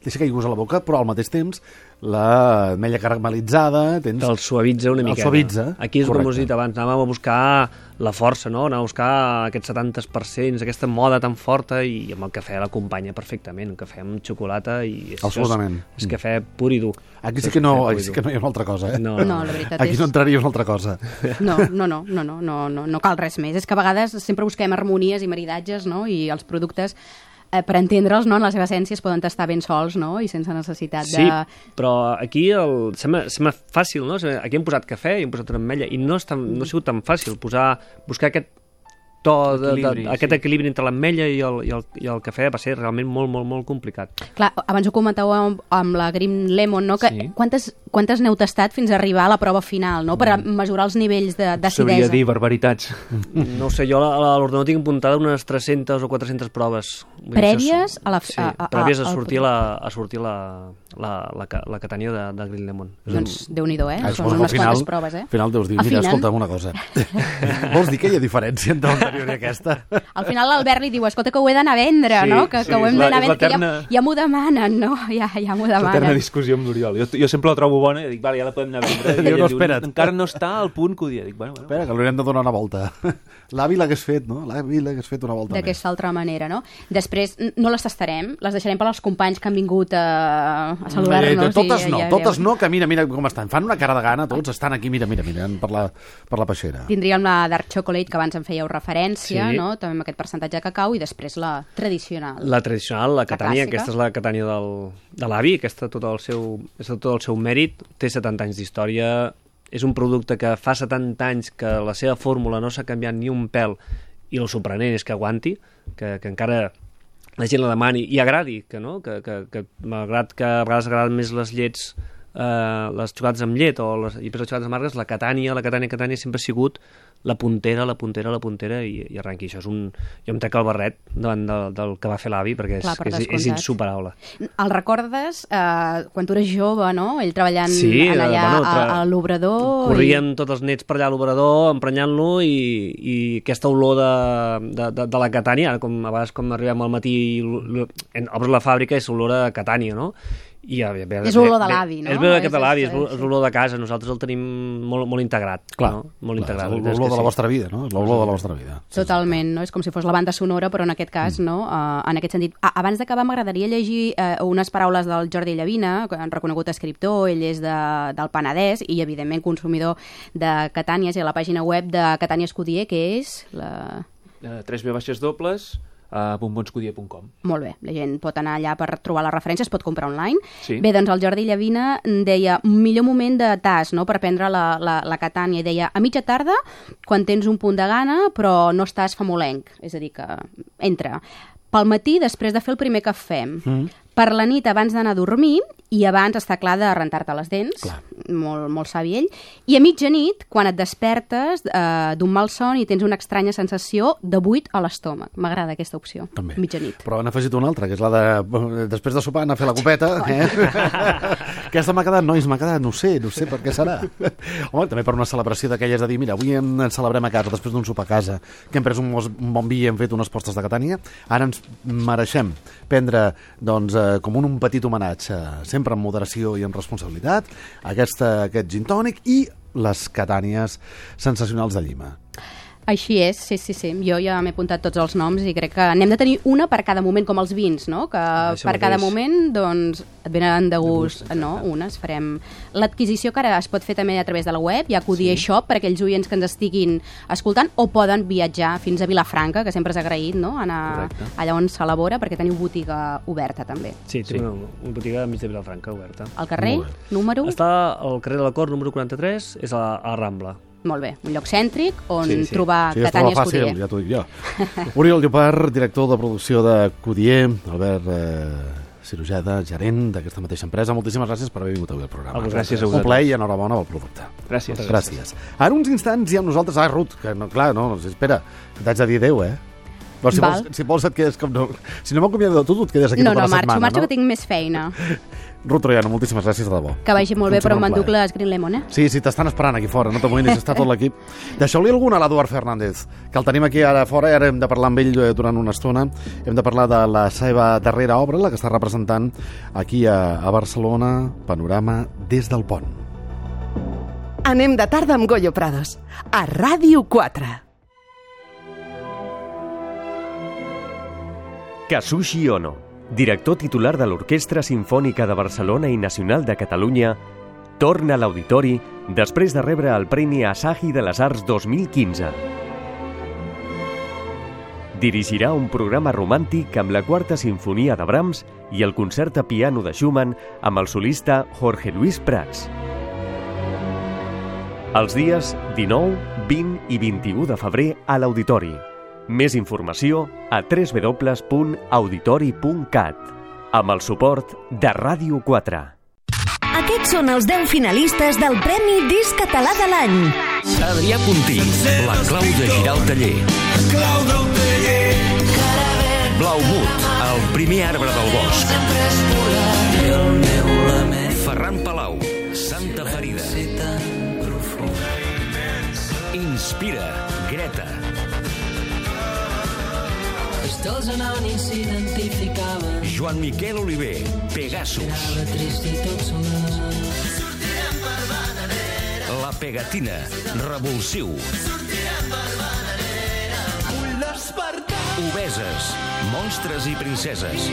deixa caigús a la boca, però al mateix temps l'ametlla caramelitzada tens... El suavitza una El miqueta. suavitza, Aquí és correcte. com us he dit abans, anàvem a buscar la força, no? Anàvem a buscar aquests setanta per cent, aquesta moda tan forta, i amb el cafè l'acompanya perfectament, un cafè amb xocolata i... És, Absolutament. És, és cafè pur i dur. Aquí sí que no, aquí sí que no hi ha una altra cosa, eh? No, No, la veritat Aquí és... no entraria una altra cosa. No, no, no, no, no, no, no, no cal res més. És que a vegades sempre busquem harmonies i maridatges, no? I els productes, eh, per entendre'ls, no? En la seva essència es poden tastar ben sols, no? I sense necessitat de... Sí, però aquí el... sembla, sembla fàcil, no? Aquí hem posat cafè i hem posat una ametlla i no, és tan, no ha sigut tan fàcil posar, buscar aquest to, de, Equilibri, de, aquest sí. equilibri entre l'ametlla i, el, i, el, i el cafè va ser realment molt, molt, molt complicat. Clar, abans ho comentàveu amb, amb la Green Lemon, no? Que Sí. quantes, quantes n'heu tastat fins a arribar a la prova final, no? Per a mesurar els nivells de- Sabria d'acidesa. dir barbaritats. No ho sé, jo a la- a l'ordinador tinc apuntada unes tres-centes o quatre-centes proves. Vull dir, Prèvies això- a la- Sí, a- a- prèvies a al sortir producte. la, a sortir la, la, la, ca- la catània de, de Green Lemon. Doncs Déu-n'hi-do, eh? Ah, Són suposo que unes al final, quantes proves, eh? al final deus dir, mira, Afinen. escolta'm una cosa. Vols dir que hi ha diferència entre l'anterior i aquesta? Al final l'Albert li diu, escolta, que ho he d'anar a vendre, Sí, no? Que, sí, que ho hem és la- d'anar a és vendre, que ja, l'eterna- ja m'ho demanen, no? Ja, ja m'ho Eterna demanen. discussió amb l'Oriol. Jo, jo sempre la trobo bona i dic, vale, ja la podem anar a vendre. I Diu, ella no, espera't. encara no està al punt que ho dia. Dic, bueno, bueno. Espera, que l'haurem de donar una volta. L'avi l'hagués fet, no? L'avi l'hagués fet una volta més. D'aquesta altra manera, no? Després, n- no les tastarem, les deixarem per als companys que han vingut a, a saludar-nos. Eh, totes i no, ja- ja totes veuen. no, que mira, mira com estan. Fan una cara de gana, tots estan aquí, mira, mira, mira, per la, per la peixera. Tindríem la Dark Chocolate, que abans en fèieu referència, Sí. no? També amb aquest percentatge de cacau, i després la tradicional. La tradicional, la catània, clàssica. aquesta és la catània del, de l'avi, aquesta tot el seu, és tot el seu mèrit, té setanta anys d'història, és un producte que fa setanta anys que la seva fórmula no s'ha canviat ni un pèl, i el sorprenent és que aguanti, que, que encara la gent la demani i agradi, que, no? que, que, que malgrat que a vegades agraden més les llets, eh, les xocolates amb llet o les, i les xocolates amargues, la catània, la catània, catània sempre ha sigut la puntera, la puntera, la puntera i, i arrenqui. Això és un... Jo em trec el barret davant del, del que va fer l'avi perquè és, Clar, per és, és descomptat. insuperable. El recordes eh, quan tu eres jove, no? Ell treballant Sí, en allà eh, bueno, a, tra- a l'obrador. Corríem tots els nets per allà a l'obrador, emprenyant-lo, i, i aquesta olor de, de, de, de la catània, ara com, a vegades com arribem al matí i l- l- en- obres la fàbrica, és olor a catània, no? I, ja, bé, És l'olor de l'avi, no? És l'olor És- de l'avi, és és- l'olor- és l'olor de casa. Nosaltres el tenim molt, molt integrat. Clar, no? Molt clar, integrat. és la veritat és l'olor que de la sí. vostra vida, no? És l'olor de la vostra vida. Totalment, no? És com si fos la banda sonora, però en aquest cas, Mm. no? Uh, en aquest sentit. Ah, abans d'acabar, m'agradaria llegir uh, unes paraules del Jordi Llavina, que han reconegut escriptor, ell és de, del Penedès i, evidentment, consumidor de Catànies, i a la pàgina web de Catània Escudier, que és la... Eh, tres ve baixes dobles a bombonscudier punt com. Molt bé, la gent pot anar allà per trobar les referències, pot comprar online. Sí. Bé, doncs el Jordi Llavina deia millor moment de tas, no?, per prendre la, la, la Catània, i deia a mitja tarda, quan tens un punt de gana però no estàs famolenc, és a dir, que entra. Pel matí, després de fer el primer cafè. Mm. Per la nit, abans d'anar a dormir, i abans, està clar, de rentar-te les dents, Clar. molt, molt savi ell, i a mitjanit, quan et despertes eh, d'un mal son i tens una estranya sensació de buit a l'estómac. M'agrada aquesta opció, També. mitjanit. Però han afegit una altra, que és la de... Després de sopar, anar a fer la copeta. Eh? Aquesta m'ha quedat, nois, m'ha quedat, no sé, no sé per què serà. Home, també per una celebració d'aquelles de dir, mira, avui en celebrem a casa, després d'un sopar a casa, que hem pres un, mos- un bon vi i hem fet unes postes de Catània, ara ens mereixem prendre, doncs, eh, com un, un petit homenatge, sempre amb moderació i amb responsabilitat, aquesta, aquest gin tònic i les Catànies sensacionals de Llima. Així és, sí, sí, sí. Jo ja m'he apuntat tots els noms i crec que n'hem de tenir una per cada moment, com els vins, no? Que Això per cada mateix. moment, doncs, et venen de gust, no? Unes farem... L'adquisició que ara es pot fer també a través de la web, hi ha Cudier Shop per aquells oients que ens estiguin escoltant, o poden viatjar fins a Vilafranca, que sempre és agraït, no?, anar Correcte. allà on s'elabora, perquè teniu botiga oberta també. Sí, té una, una botiga enmig de Vilafranca oberta. Al carrer, Molt número... Està al carrer de la Cort, número quaranta-tres, és a, a Rambla. Molt bé, un lloc cèntric on Sí, sí. trobar Sí, es troba Catània fàcil, Escudier. ja t'ho dic jo. Oriol Llopart, director de producció de Cudier, Albert eh, Cirujada, gerent d'aquesta mateixa empresa. Moltíssimes gràcies per haver vingut avui al programa. A vosaltres. Gràcies a Un vosaltres. plaer i enhorabona pel producte. Gràcies. Gràcies. Ara uns instants i amb nosaltres... Ah, Ruth, que no, clar, no, espera, que t'haig de dir adéu, eh? Però si Val. vols, si vols et quedes com... No, si no m'acomiado de tu, tu et quedes aquí No, tota no, la marxo, setmana, marxo no? que tinc més feina. Ruth Troiano, moltíssimes gràcies, de debò. Que vagi molt bé, Com però sempre, un m'enduc plaer. les Green Lemon, eh? Sí, sí, t'estan esperant aquí fora, no t'amoïnis, està tot l'equip. Deixeu-li alguna a l'Eduard Fernández, que el tenim aquí ara fora i ara hem de parlar amb ell durant una estona. Hem de parlar de la seva darrera obra, la que està representant aquí a, a Barcelona, Panorama des del pont. Anem de tarda amb Goyo Prados, a Ràdio quatre. Kazushi Ono, director titular de l'Orquestra Simfònica de Barcelona i Nacional de Catalunya, torna a l'auditori després de rebre el Premi Asahi de les Arts dos mil quinze. Dirigirà un programa romàntic amb la Quarta Simfonia de Brahms i el concert a piano de Schumann amb el solista Jorge Luis Prats. Els dies dinou, vint i vint-i-u de febrer a l'Auditori. Més informació a w w w punt auditori punt cat amb el suport de Ràdio quatre. Aquests són els deu finalistes del Premi Disc Català de l'any. Adrià Puntí, la clau de girar el taller. Blau Mut, el primer arbre del bosc. Ferran Palau, Santa Ferida. Inspira, Greta. Els anònims s'identificaven. Joan Miquel Oliver, Pegasus. Era trist i tot sola. La Pegatina, Revulsiu. Obeses, Monstres i princeses.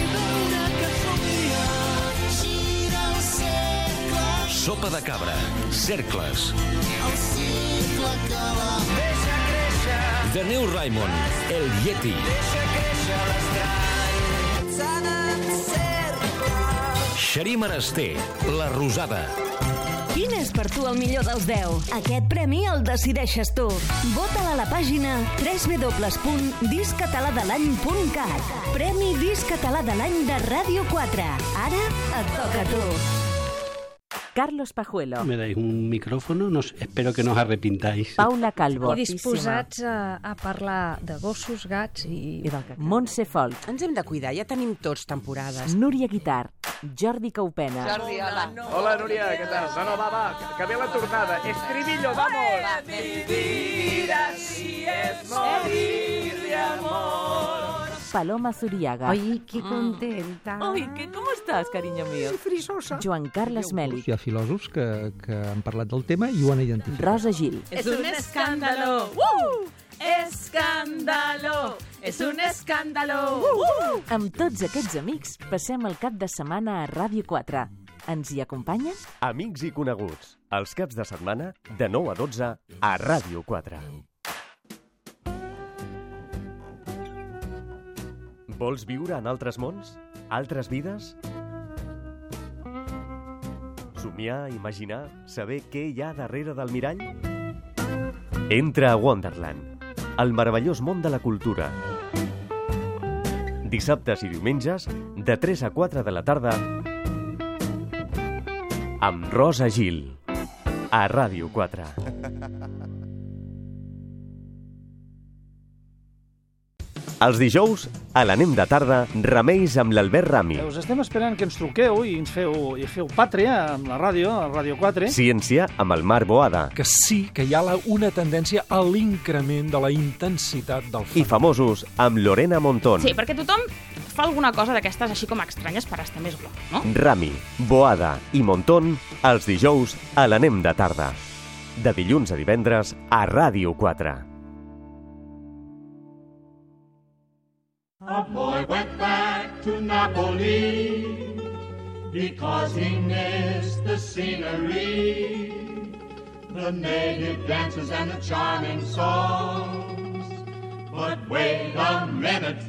Sopa de cabra, Cercles. The New Raymond, El Yeti. Xarí Marasté, La Rosada. Quin és per tu el millor dels deu? Aquest premi el decideixes tu. Vota-la a la pàgina w w w punt disc català de l'any punt cat. Premi Disc Català de l'any de Ràdio quatre. Ara et toca a tu. Carlos Pajuelo. Me dais un micrófono, no, espero que no os arrepintáis. Paula Calvo. I disposats a, a parlar de gossos, gats i... I del cacau. Montse Folk. Ens hem de cuidar, ja tenim tots temporades. Núria Guitar. Jordi Caupena. Jordi, hola. Hola, Núria, què tal? No, no, va, va, que, que ve la tornada. Estribillo, vamos! Vivir así es morir de amor. Paloma Zuriaga. Ay, qué contenta. Ay, ¿qué, ¿cómo estás, cariño mío? Frisosa. Joan Carles Mèlic. Hi ha filòsofs que, que han parlat del tema i ho han identificat. Rosa Gil. Es un escándalo. ¡Uh! Escándalo. Es un escándalo. ¡Uh! Amb tots aquests amics, passem el cap de setmana a Ràdio quatre. Ens hi acompanyen? Amics i coneguts, els caps de setmana de nou a dotze a Ràdio quatre. Vols viure en altres mons? Altres vides? Somiar, imaginar, saber què hi ha darrere del mirall? Entra a Wonderland, el meravellós món de la cultura. Dissabtes i diumenges, de tres a quatre de la tarda, amb Rosa Gil, a Ràdio quatre. Els dijous, a l'Anem de tarda, remeis amb l'Albert Rami. Us estem esperant que ens truqueu i ens feu, i feu pàtria amb la ràdio, a Ràdio quatre. Ciència amb el Marc Boada. Que sí que hi ha la, una tendència a l'increment de la intensitat del fenomen. I famosos amb Lorena Montón. Sí, perquè tothom fa alguna cosa d'aquestes així com estranyes per estar més guapo, no? Rami, Boada i Montón, els dijous, a l'Anem de tarda. De dilluns a divendres, a Ràdio quatre. A boy went back to Napoli because he missed the scenery, the native dances and the charming songs. But wait a minute,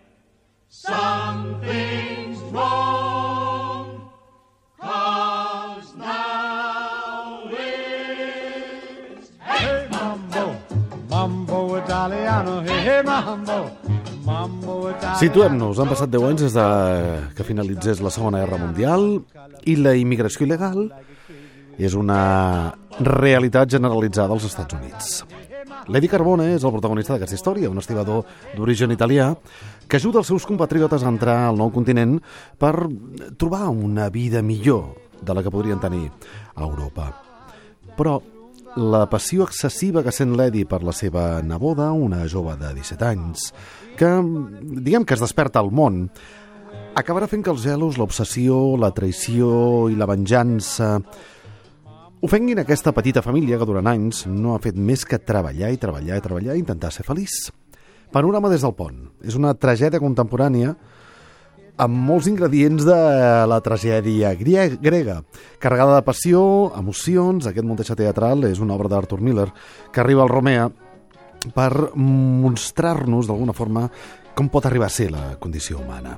something's wrong, 'cause now it's hey mambo, mambo italiano, hey, hey mambo. Situem-nos, han passat deu anys des de que finalitzés la Segona Guerra Mundial i la immigració il·legal és una realitat generalitzada als Estats Units. L'Eddie Carbone és el protagonista d'aquesta història, un estibador d'origen italià que ajuda els seus compatriotes a entrar al nou continent per trobar una vida millor de la que podrien tenir a Europa. Però la passió excessiva que sent l'Eddie per la seva neboda, una jove de disset anys, que, diguem que es desperta al món, acabarà fent que els gelos, l'obsessió, la traïció i la venjança ofenguin aquesta petita família que durant anys no ha fet més que treballar i treballar i treballar i intentar ser feliç. Panorama des del pont. És una tragèdia contemporània amb molts ingredients de la tragèdia grega, carregada de passió, emocions. Aquest muntatge teatral és una obra d'Arthur Miller que arriba al Romea per mostrar-nos d'alguna forma com pot arribar a ser la condició humana.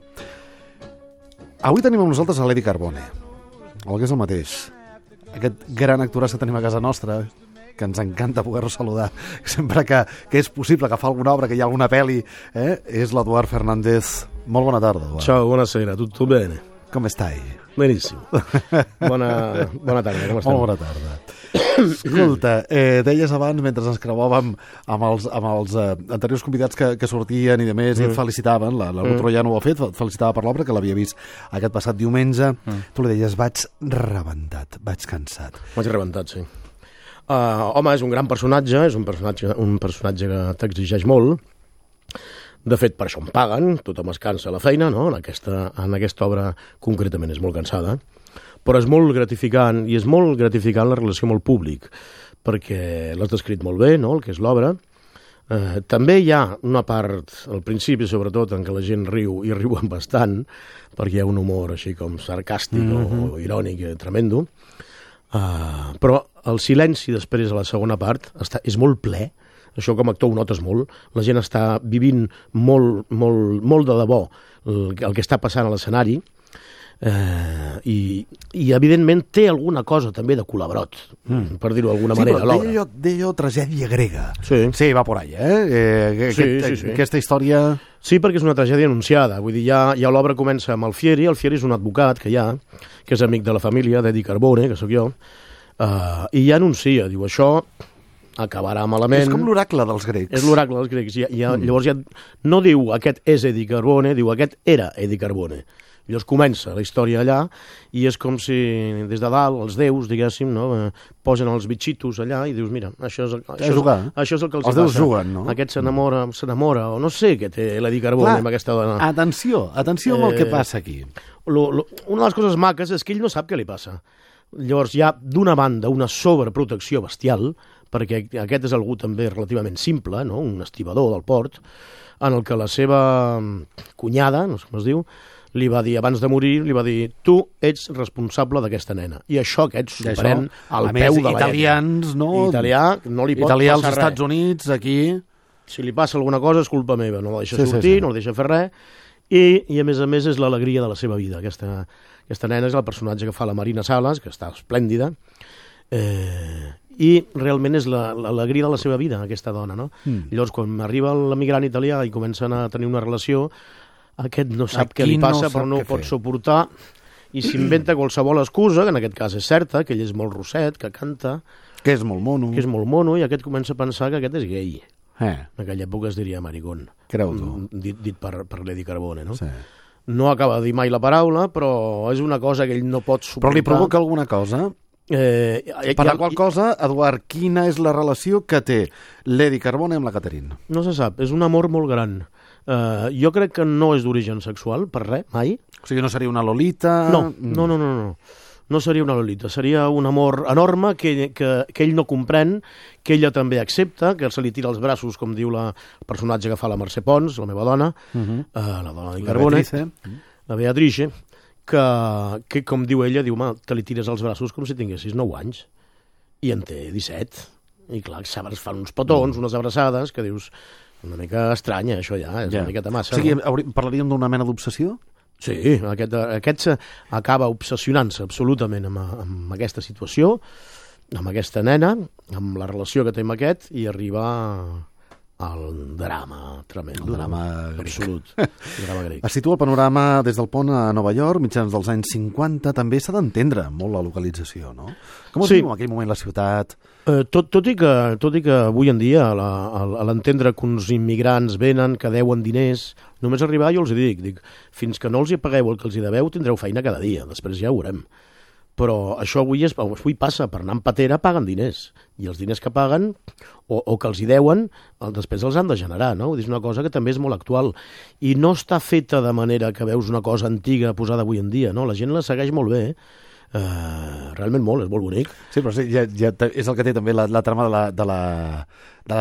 Avui tenim amb nosaltres a l'Eddie Carbone, o el que és el mateix, aquest gran actoràs que tenim a casa nostra, que ens encanta poder-lo saludar sempre que, que és possible que fa alguna obra, que hi ha alguna pel·li, eh? És l'Eduard Fernández. Molt bona tarda, Eduard. Ciao, buonasera, tutto bene? Com stai? Benissimo. Bona, bona tarda, com estem? Molt bona tarda. Escolta, eh, deies abans, mentre ens creuàvem amb els, amb els eh, anteriors convidats que, que sortien i de més, mm. i et felicitaven, la, la Ruth mm. Troiano ho ha fet, et felicitava per l'obra, que l'havia vist aquest passat diumenge. Mm. Tu li deies, vaig rebentat, vaig cansat. Vaig rebentat, sí. Uh, home, és un gran personatge, és un personatge, un personatge que t'exigeix molt. De fet, per això em paguen, tothom es cansa a la feina, no? En aquesta, en aquesta obra concretament és molt cansada, però és molt gratificant, i és molt gratificant la relació amb el públic, perquè l'has descrit molt bé, no?, el que és l'obra. Eh, també hi ha una part, al principi sobretot, en què la gent riu, i riuen bastant, perquè hi ha un humor així com sarcàstic mm-hmm. o, o irònic tremendo, uh, però el silenci després a la segona part està, és molt ple. Això com a actor ho notes molt, la gent està vivint molt, molt, molt de debò el, el que està passant a l'escenari, eh, i, i evidentment té alguna cosa també de colabrot, mm. per dir-ho d'alguna sí, manera, a l'obra. Sí, però deia tragèdia grega. Sí. Sí, va por ahí, eh? eh sí, aquest, sí, sí. Aquesta història... Sí, perquè és una tragèdia anunciada. Vull dir, ja, ja l'obra comença amb Alfieri. Alfieri és un advocat que hi ha, que és amic de la família, d'Eddie Carbone, que sóc jo, uh, i ja anuncia, diu, això acabarà malament. És com l'oracle dels grecs. És l'oracle dels grecs. I, i, mm. Llavors ja no diu aquest és Eddie Carbone, diu aquest era Eddie Carbone. Llavors comença la història allà i és com si des de dalt els déus, diguéssim, no, posen els bitxitos allà i dius, mira, això és, això és, jugar, eh? això és el que els, els passa. déus juguen, no? Aquest s'enamora, s'enamora, o no sé què té l'Eddie Carbone Clar, amb aquesta dona. Atenció, atenció amb eh, el que passa aquí. Lo, lo, una de les coses maques és que ell no sap què li passa. Llavors hi ha, d'una banda, una sobreprotecció bestial, perquè aquest és algú també relativament simple, no? Un estibador del port, en el que la seva cunyada, no sé com es diu, li va dir, abans de morir, li va dir, tu ets responsable d'aquesta nena. I això aquest s'ho pren al peu de la lletra. Italians, no? Italià, no li pot Italià passar als Estats Units, aquí... Si li passa alguna cosa és culpa meva, no la deixa sí, sortir, sí, sí. no la deixa fer res, i, i a més a més és l'alegria de la seva vida. Aquesta, aquesta nena és el personatge que fa la Marina Sales, que està esplèndida, eh, i realment és l'alegria de la seva vida, aquesta dona, no? Mm. Llavors, quan arriba l'emigrant italià i comencen a tenir una relació, aquest no sap Aquí què li passa, no però no ho pot fer. suportar, i s'inventa qualsevol excusa, que en aquest cas és certa, que ell és molt rosset, que canta... Que és molt mono. Que és molt mono, i aquest comença a pensar que aquest és gay. Eh. En aquella època es diria maricón. Creu tu? Dit, dit per, per l'Eddie Carbone, no? Sí. No acaba de dir mai la paraula, però és una cosa que ell no pot suportar. Però li provoca alguna cosa? Eh, per la qual cosa, Eduard, quina és la relació que té l'Eddie Carbone amb la Catherine? No se sap, és un amor molt gran. Uh, jo crec que no és d'origen sexual, per res, mai. O sigui, no seria una Lolita? No, no, no, no, no. No seria una Lolita, seria un amor enorme que, que, que ell no comprèn, que ella també accepta, que se li tira els braços, com diu la, el personatge que fa la Mercè Pons, la meva dona, uh-huh. uh, la dona de Carbone, la Beatrice, la Beatrice que, que, com diu ella, diu, te li tires els braços com si tinguessis nou anys, i en té disset. I clar, sabes, fan uns petons, unes abraçades, que dius, una mica estranya, això ja, és ja. Una miqueta massa. O sigui, no? Parlaríem d'una mena d'obsessió? Sí, aquest, aquest acaba obsessionant-se absolutament amb, amb aquesta situació, amb aquesta nena, amb la relació que té amb aquest, i arriba el drama tremendo. El drama grec. Absolut. El drama grec. Es situa el panorama des del pont a Nova York, mitjans dels anys cinquanta. També s'ha d'entendre molt la localització, no? Com es Sí. viu en aquell moment la ciutat? Eh, tot, tot, i que, tot i que avui en dia, a la- a l'entendre que uns immigrants venen, que deuen diners, només arribar, jo els hi dic, dic, fins que no els hi pagueu el que els hi deveu, tindreu feina cada dia, després ja ho veurem. Però això avui, és, avui passa, per anar en patera paguen diners, i els diners que paguen, o, o que els hi deuen, el, després els han de generar, no? Vull dir, és una cosa que també és molt actual, i no està feta de manera que veus una cosa antiga posada avui en dia, no? La gent la segueix molt bé, eh? Uh, realment molt, és molt bonic. Sí, però sí, ja, ja te- és el que té també la, la trama de la, de la, de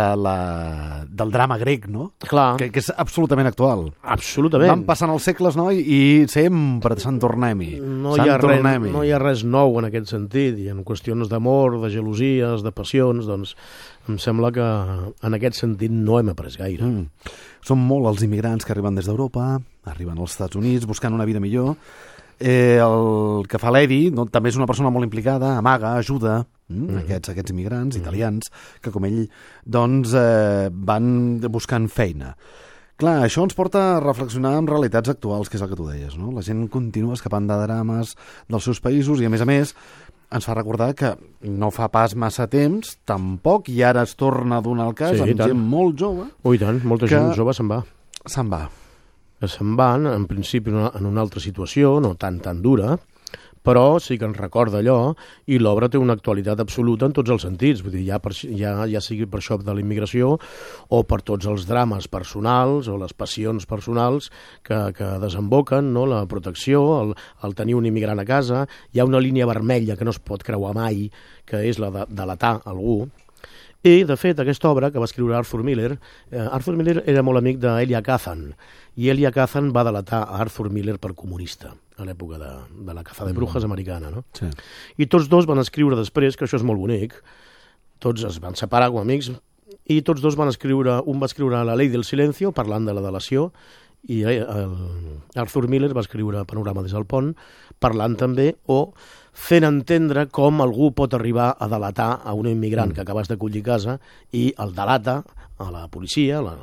la, del drama grec, no? Clar. Que, que és absolutament actual. Absolutament. Van passant els segles, no? I, i sempre Sant Tornem-hi. No Sant hi, ha res, Tornem-hi. no hi ha res nou en aquest sentit, i en qüestions d'amor, de gelosies, de passions, doncs em sembla que en aquest sentit no hem après gaire. Mm. Són molt els immigrants que arriben des d'Europa, arriben als Estats Units buscant una vida millor. Eh, el que fa l'Edi, no, també és una persona molt implicada, amaga, ajuda mm, mm. aquests, aquests immigrants italians que, com ell, doncs, eh, van buscant feina. Clar, això ens porta a reflexionar en realitats actuals, que és el que tu deies, no? La gent continua escapant de drames dels seus països i, a més a més, ens fa recordar que no fa pas massa temps, tampoc, i ara es torna a donar el cas, Sí, i amb tant. gent molt jove. Ui, tant, molta que gent jove se'n va. Se'n va. Que se'n van, en principi, en una, en una altra situació, no tan tan dura, però sí que ens recorda allò, i l'obra té una actualitat absoluta en tots els sentits, vull dir, ja, per, ja, ja sigui per això de la immigració o per tots els drames personals o les passions personals que, que desemboquen, no? La protecció, el, el tenir un immigrant a casa, hi ha una línia vermella que no es pot creuar mai, que és la de delatar algú. I, de fet, aquesta obra que va escriure Arthur Miller, eh, Arthur Miller era molt amic d'Elia Kazan, i Elia Kazan va delatar a Arthur Miller per comunista, a l'època de, de la caza de brujas americana, no? Sí. I tots dos van escriure després, que això és molt bonic, tots es van separar com a amics, i tots dos van escriure, un va escriure La ley del silencio, parlant de la delació, i el, Arthur Miller va escriure Panorama des del pont, parlant també, o fent entendre com algú pot arribar a delatar a un immigrant mm. que acabes d'acollir a casa i el delata a la policia, a la,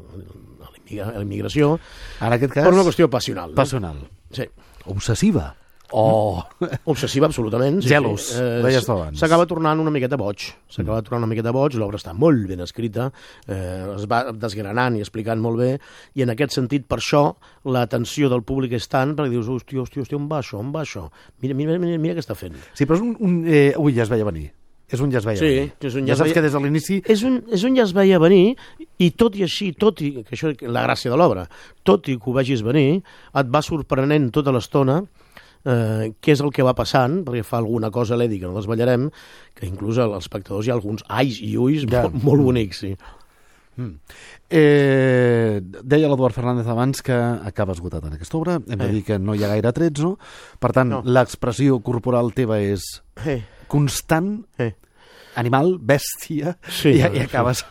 a la immigració, en aquest cas, per una qüestió passional. No? Passional. Sí. Obsessiva. Oh. Obsessiva, absolutament. Sí, Gelos, sí. Eh, deies tu abans. S'acaba tornant una miqueta boig. S'acaba tornant una miqueta boig, l'obra està molt ben escrita, eh, es va desgranant i explicant molt bé, i en aquest sentit, per això, l'atenció del públic és tant, perquè dius, hòstia, hòstia, hòstia, on va això, on va això? Mira, mira, mira, mira què està fent. Sí, però és un... un eh, ui, ja es veia venir. És un ja es veia sí, venir. Que és un ja, ja saps veia... que des de l'inici... És un, és un ja es veia venir, i tot i així, tot i, que això és la gràcia de l'obra, tot i que ho vegis venir, et va sorprenent tota l'estona eh, què és el que va passant, perquè fa alguna cosa l'Edi que no desvetllarem, que inclús als espectadors hi ha alguns ais i ulls ja. molt, molt bonics, sí. Mm. Eh, deia l'Eduard Fernández abans que acaba esgotat en aquesta obra, hem de eh. dir que no hi ha gaire trets, no? Per tant, no. l'expressió corporal teva és eh. constant, eh. animal, bèstia, sí, i, i acabes...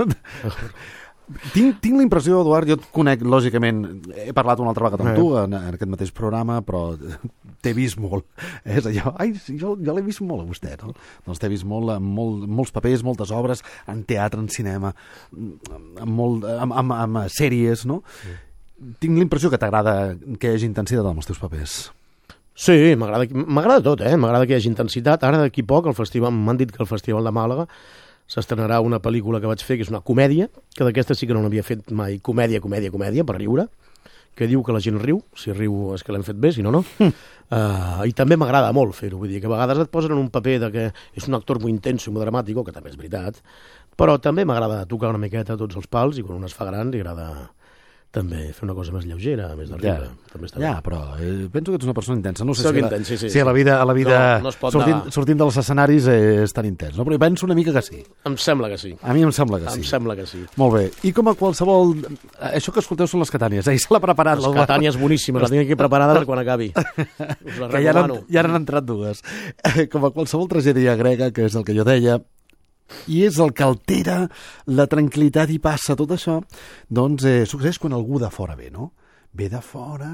Tinc, tinc la impressió, Eduard, jo et conec, lògicament, he parlat una altra vegada amb tu en, en aquest mateix programa, però t'he vist molt. És allò, ai, jo, jo l'he vist molt a vostè, no? Doncs t'he vist molt, amb molt, molts papers, moltes obres, en teatre, en cinema, amb, molt, amb, amb, amb sèries, no? Sí. Tinc la impressió que t'agrada que hi hagi intensitat amb els teus papers. Sí, m'agrada tot, eh? M'agrada que hi hagi intensitat. Ara, d'aquí poc, el festival, m'han dit que el Festival de Màlaga s'estrenarà una pel·lícula que vaig fer, que és una comèdia, que d'aquesta sí que no n'havia fet mai, comèdia, comèdia, comèdia, per riure, que diu que la gent riu, si riu és que l'hem fet bé, si no, no. Mm. Uh, I també m'agrada molt fer-ho, vull dir que a vegades et posen en un paper de que és un actor molt intenso i molt dramàtic, que també és veritat, però també m'agrada tocar una miqueta tots els pals, i quan un es fa gran li agrada també fer una cosa més lleugera, més de riure. Ja, també està ja bé. però eh, penso que ets una persona intensa. No sé Soc si, intens, sí, sí, si a la vida, a la vida no, no sortint, sortint dels escenaris eh, és tan intens, no? Però jo penso una mica que sí. Em sembla que sí. A mi em sembla que sí. Em sembla que sí. Molt bé. I com a qualsevol... Això que escolteu són les catànies, eh? I se l'ha preparat. Les catànies boníssimes, la tinc aquí preparada per quan acabi. Us la que ja han, ja han entrat dues. Com a qualsevol tragèdia grega, que és el que jo deia, i és el que altera la tranquil·litat i passa tot això, doncs eh, succeeix quan algú de fora ve, no? Ve de fora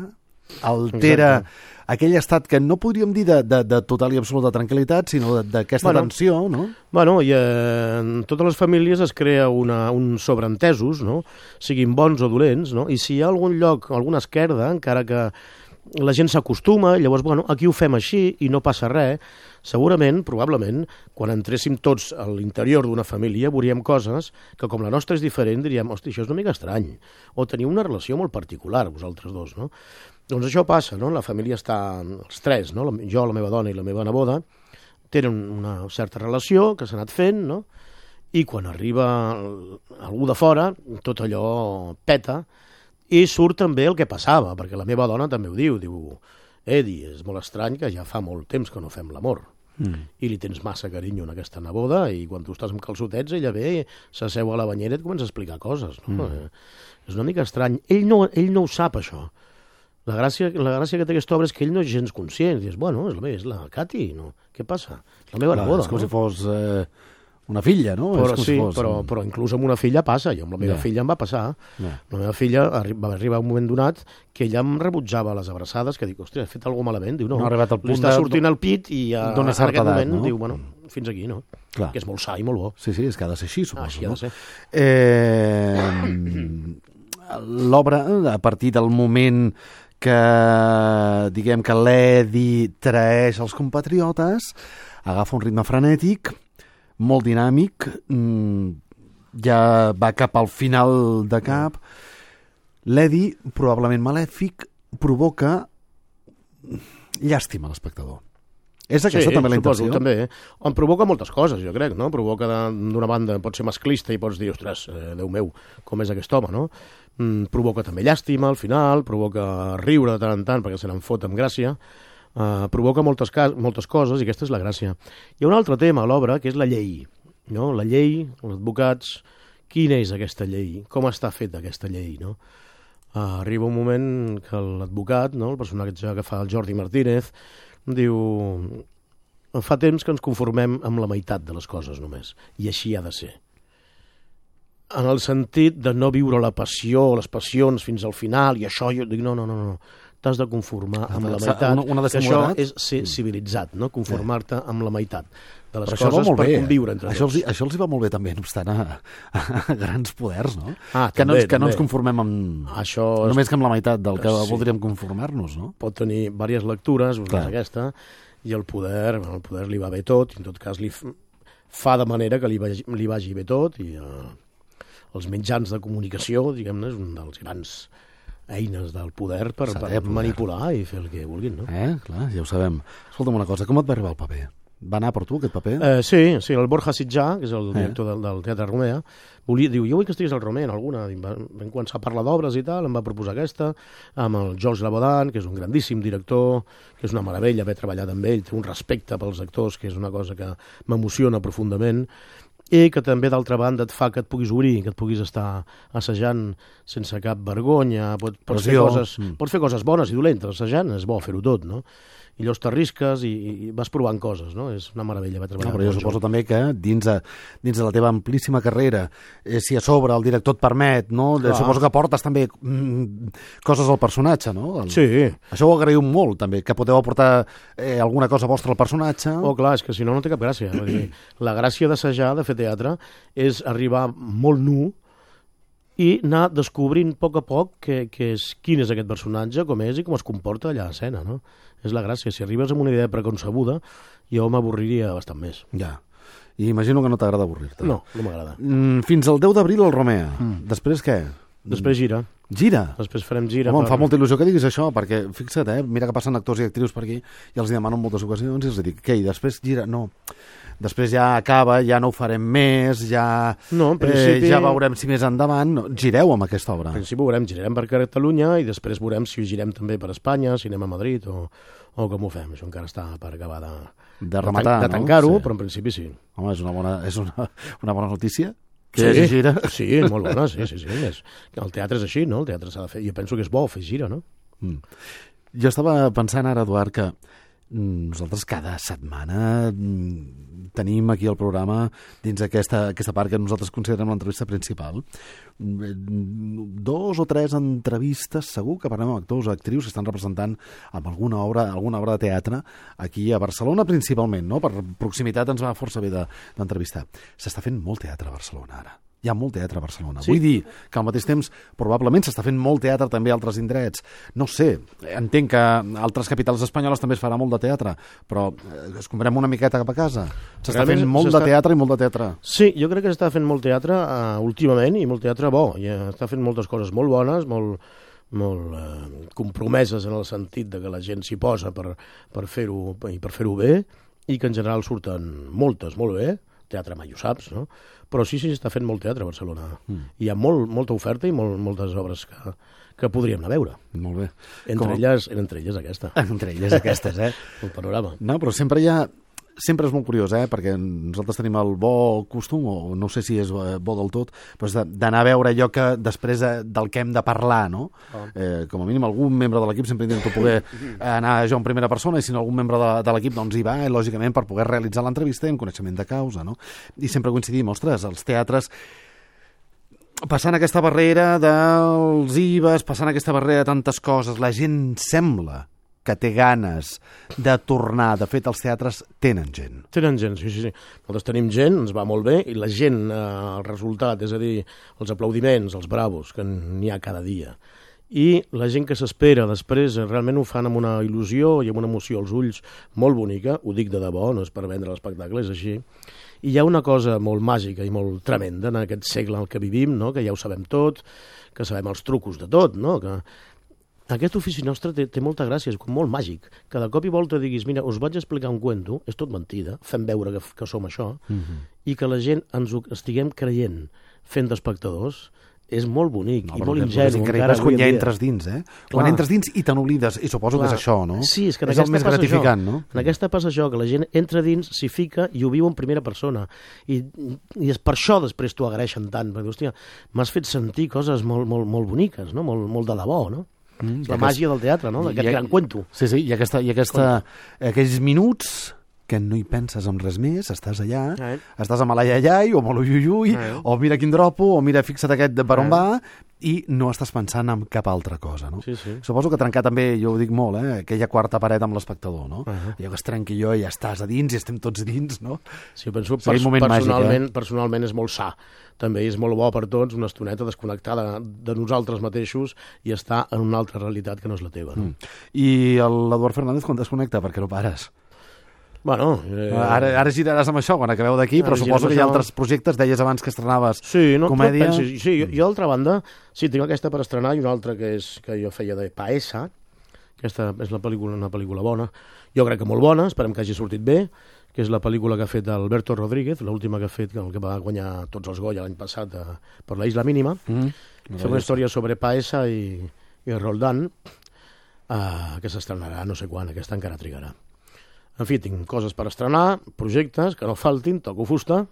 altera Exacte. aquell estat que no podríem dir de, de, de total i absoluta tranquil·litat, sinó d'aquesta Bueno, tensió, no? Bueno, i eh, en totes les famílies es crea una, un sobreentesos, no? Siguin bons o dolents, no? I si hi ha algun lloc, alguna esquerda, encara que la gent s'acostuma, llavors, bueno, aquí ho fem així i no passa res, segurament, probablement, quan entréssim tots a l'interior d'una família, veuríem coses que, com la nostra és diferent, diríem, hosti, això és una mica estrany, o teniu una relació molt particular, vosaltres dos, no? Doncs això passa, no? La família està, els tres, no? Jo, la meva dona i la meva neboda, tenen una certa relació que s'ha anat fent, no? I quan arriba algú de fora, tot allò peta, i surt també el que passava, perquè la meva dona també ho diu, diu, Edi, és molt estrany que ja fa molt temps que no fem l'amor, mm. i li tens massa carinyo en aquesta neboda, i quan tu estàs amb calçotets, ella ve, s'asseu a la banyera i et comença a explicar coses, no? Mm. És una mica estrany. Ell no, ell no ho sap, això. La gràcia, la gràcia que té aquesta obra és que ell no és gens conscient. Dius, bueno, és la, és la Cati, no? Què passa? És la meva Clar, neboda, és com no? si fos eh, una filla, no? Però, és com sí, si fos... però, però inclús amb una filla passa. Jo amb la meva Ja. filla em va passar. Ja. La meva filla arri va arribar un moment donat que ella em rebutjava les abraçades, que dic, hòstia, he fet alguna malament. Diu, no, No ha arribat al punt li està de- sortint el pit i ja, en d'una certa aquest edat, moment no? diu, bueno, fins aquí, no? Clar. Que és molt sa i molt bo. Sí, sí, és que ha de ser així, suposo. Ah, així ha no? de ser. Eh, L'obra, a partir del moment que, diguem que l'Edi traeix els compatriotes, agafa un ritme frenètic, molt dinàmic, mm, ja va cap al final de cap. L'Edi, probablement malèfic, provoca llàstima a l'espectador. És aquesta sí, també la suposo, intenció? també. Em provoca moltes coses, jo crec, no? Provoca, d'una banda, pot ser masclista i pots dir, ostres, eh, Déu meu, com és aquest home, no? Mm, provoca també llàstima al final, provoca riure de tant en tant perquè se n'en fot amb gràcia, uh, provoca moltes, moltes coses i aquesta és la gràcia. Hi ha un altre tema a l'obra que és la llei, no? La llei, els advocats, quina és aquesta llei? Com està feta aquesta llei, no? Uh, arriba un moment que l'advocat, no? El personatge que fa el Jordi Martínez, diu, fa temps que ens conformem amb la meitat de les coses només, i així ha de ser. En el sentit de no viure la passió, les passions fins al final, i això, jo dic, no, no, no, no, t'has de conformar amb la meitat, un, un que això és ser civilitzat, no? Conformar-te amb la meitat de les Però coses per bé. conviure entre això tots. Els, això els hi va molt bé també, no obstant a, a grans poders, no? Ah, que, també, no, que no també. ens conformem amb... Això només que amb la meitat del que Sí. voldríem conformar-nos, no? Pot tenir diverses lectures, una Clar. és aquesta, i el poder, bueno, el poder li va bé tot, i en tot cas li f- fa de manera que li vagi, li vagi bé tot, i eh, els mitjans de comunicació, diguem-ne, és un dels grans eines del poder per, S'ha de per poder. manipular i fer el que vulguin, no? Eh, clar, ja ho sabem. Escolta'm una cosa, com et va arribar el paper? Va anar per tu, aquest paper? Eh, sí, sí, el Borja Sitjà, que és el Eh. director del, del Teatre Romea, volia, diu, jo vull que estiguis al Romea en alguna. I va- vam començar a parlar d'obres i tal, em va proposar aquesta, amb el Georges Labodan, que és un grandíssim director, que és una meravella haver treballat amb ell, té un respecte pels actors, que és una cosa que m'emociona profundament, i que també, d'altra banda, et fa que et puguis obrir, que et puguis estar assajant sense cap vergonya, pot, pots, fer Pressió. coses, Mm. pots fer coses bones i dolentes, assajant, és bo fer-ho tot, no? I llavors t'arrisques i, i vas provant coses, no? És una meravella haver No, treballat però jo amb el suposo Jordi. també que dins de, dins de la teva amplíssima carrera, eh, si a sobre el director et permet, no? Clar. Suposo que portes també mm, coses al personatge, no? El, Sí. Això ho agraïu molt, també, que podeu aportar eh, alguna cosa vostra al personatge. Oh, clar, és que si no, no té cap gràcia. Vull dir, la gràcia d'assajar, de fer teatre, és arribar molt nu i anar descobrint a poc a poc que, que és, quin és aquest personatge, com és i com es comporta allà a escena, no? És la gràcia. Si arribes amb una idea preconcebuda, jo m'avorriria bastant més. Ja. I imagino que no t'agrada avorrir-te. No, no m'agrada. Mm, fins al deu d'abril al Romea. Mm. Després què? Després gira. Gira? Després farem gira. Home, em per- fa molta il·lusió que diguis això, perquè fixa't, eh? Mira que passen actors i actrius per aquí i els hi demano en moltes ocasions i els dic, què, i després gira? No. Després ja acaba, ja no ho farem més, ja, No, en principi- eh, ja veurem si més endavant. No, gireu amb aquesta obra. En principi veurem, girarem per Catalunya i després veurem si ho girem també per Espanya, si anem a Madrid o, o com ho fem. Això encara està per acabar de, De rematar, de, no? tancar-ho, Sí. però en principi sí. Home, és una bona, és una, una bona notícia. Que Sí, hi hagi gira. sí, molt bona, sí, sí, sí. És, el teatre és així, no? El teatre s'ha de fer. Jo penso que és bo fer gira, no? Mm. Jo estava pensant ara, Eduard, que mm, nosaltres cada setmana mm, tenim aquí al programa dins aquesta, aquesta part que nosaltres considerem l'entrevista principal. Dos o tres entrevistes, segur que parlem amb actors o actrius que estan representant amb alguna obra, alguna obra de teatre aquí a Barcelona principalment, no? Per proximitat ens va força bé d'entrevistar. S'està fent molt teatre a Barcelona ara. Hi ha molt teatre a Barcelona. Sí. Vull dir que al mateix temps probablement s'està fent molt teatre també a altres indrets. No sé, entenc que a altres capitals espanyoles també es farà molt de teatre, però es comprem una miqueta cap a casa. S'està fent molt de teatre i molt de teatre. Sí, jo crec que s'està fent molt teatre uh, últimament i molt teatre bo. I està fent moltes coses molt bones, molt, molt uh, compromeses en el sentit de que la gent s'hi posa per, per fer-ho i per fer-ho bé i que en general surten moltes molt bé. Teatre mai ho saps, no? Però sí, sí, s'està fent molt teatre a Barcelona. Mm. Hi ha molt, molta oferta i molt, moltes obres que, que podríem anar a veure. Molt bé. Entre, Com... elles, entre elles aquesta. Entre elles aquestes, eh? El panorama. No, però sempre hi ha... Sempre és molt curiós, eh? Perquè nosaltres tenim el bo costum, o no sé si és bo del tot, però és d'anar a veure allò que després del que hem de parlar, no? Oh. Eh, com a mínim algun membre de l'equip sempre intento poder anar jo en primera persona, i si no algun membre de, de l'equip doncs hi va, eh, lògicament, per poder realitzar l'entrevista en coneixement de causa, no? I sempre coincidim, ostres, els teatres passant aquesta barrera dels I V As, passant aquesta barrera de tantes coses, la gent sembla que té ganes de tornar. De fet, els teatres tenen gent. Tenen gent, sí, sí, sí. Nosaltres tenim gent, ens va molt bé, i la gent, eh, el resultat, és a dir, els aplaudiments, els bravos, que n'hi ha cada dia. I la gent que s'espera després realment ho fan amb una il·lusió i amb una emoció als ulls molt bonica, ho dic de debò, no és per vendre l'espectacle, és així. I hi ha una cosa molt màgica i molt tremenda en aquest segle en què vivim, no? Que ja ho sabem tot, que sabem els trucos de tot, no? Que aquest ofici nostre té, té molta gràcia, és molt màgic. Cada cop i volta diguis, mira, us vaig explicar un cuento, és tot mentida, fem veure que, que som això, mm-hmm. i que la gent ens ho estiguem creient fent d'espectadors, és molt bonic no, i molt ingenu. És increïble quan ja entres dins, eh? Clar. Quan entres dins i te n'oblides, i suposo Clar. que és això, no? Sí, és que en és el més gratificant, això. no? En aquesta passa això, que la gent entra dins, s'hi fica i ho viu en primera persona. I, i és per això després t'ho agraeixen tant, perquè, hòstia, m'has fet sentir coses molt, molt, molt boniques, no? Molt, molt de debò, no? Mm, la màgia del teatre, no? D'aquest gran cuento. Sí, sí, i, aquesta, i aquesta, aquells minuts que no hi penses en res més, estàs allà, eh. estàs amb l'aiaiai, o amb l'uiuiui, eh. o mira quin dropo, o mira fixa't aquest per on eh. va, i no estàs pensant en cap altra cosa, no? Sí, sí. Suposo que trencar també, jo ho dic molt, eh, aquella quarta paret amb l'espectador, no? Uh -huh. Allò que es trenqui jo i ja estàs a dins i estem tots dins, no? Sí, penso que pers personalment, màgic, eh? personalment és molt sa. També és molt bo per tots una estoneta desconnectar de, de nosaltres mateixos i estar en una altra realitat que no és la teva. No? Mm. I l'Eduard Fernández quan desconnecta? Perquè no pares? Bueno, eh... ara, ara giraràs amb això quan acabeu d'aquí, però suposo que hi ha altres projectes. Deies abans que estrenaves sí, no, comèdia. Pensis, sí, jo, jo d'altra banda, sí, tinc aquesta per estrenar i una altra que, és, que jo feia de Paesa. Aquesta és la pel·lícula, una pel·lícula bona. Jo crec que molt bona, esperem que hagi sortit bé, que és la pel·lícula que ha fet Alberto Rodríguez, l'última que ha fet, el que va guanyar tots els Goya l'any passat a, per la Isla Mínima. Mm. Fer una història sobre Paesa i, i Roldán, uh, que s'estrenarà no sé quan, aquesta encara trigarà. En fi, tinc coses per estrenar, projectes, que no faltin, toco fusta,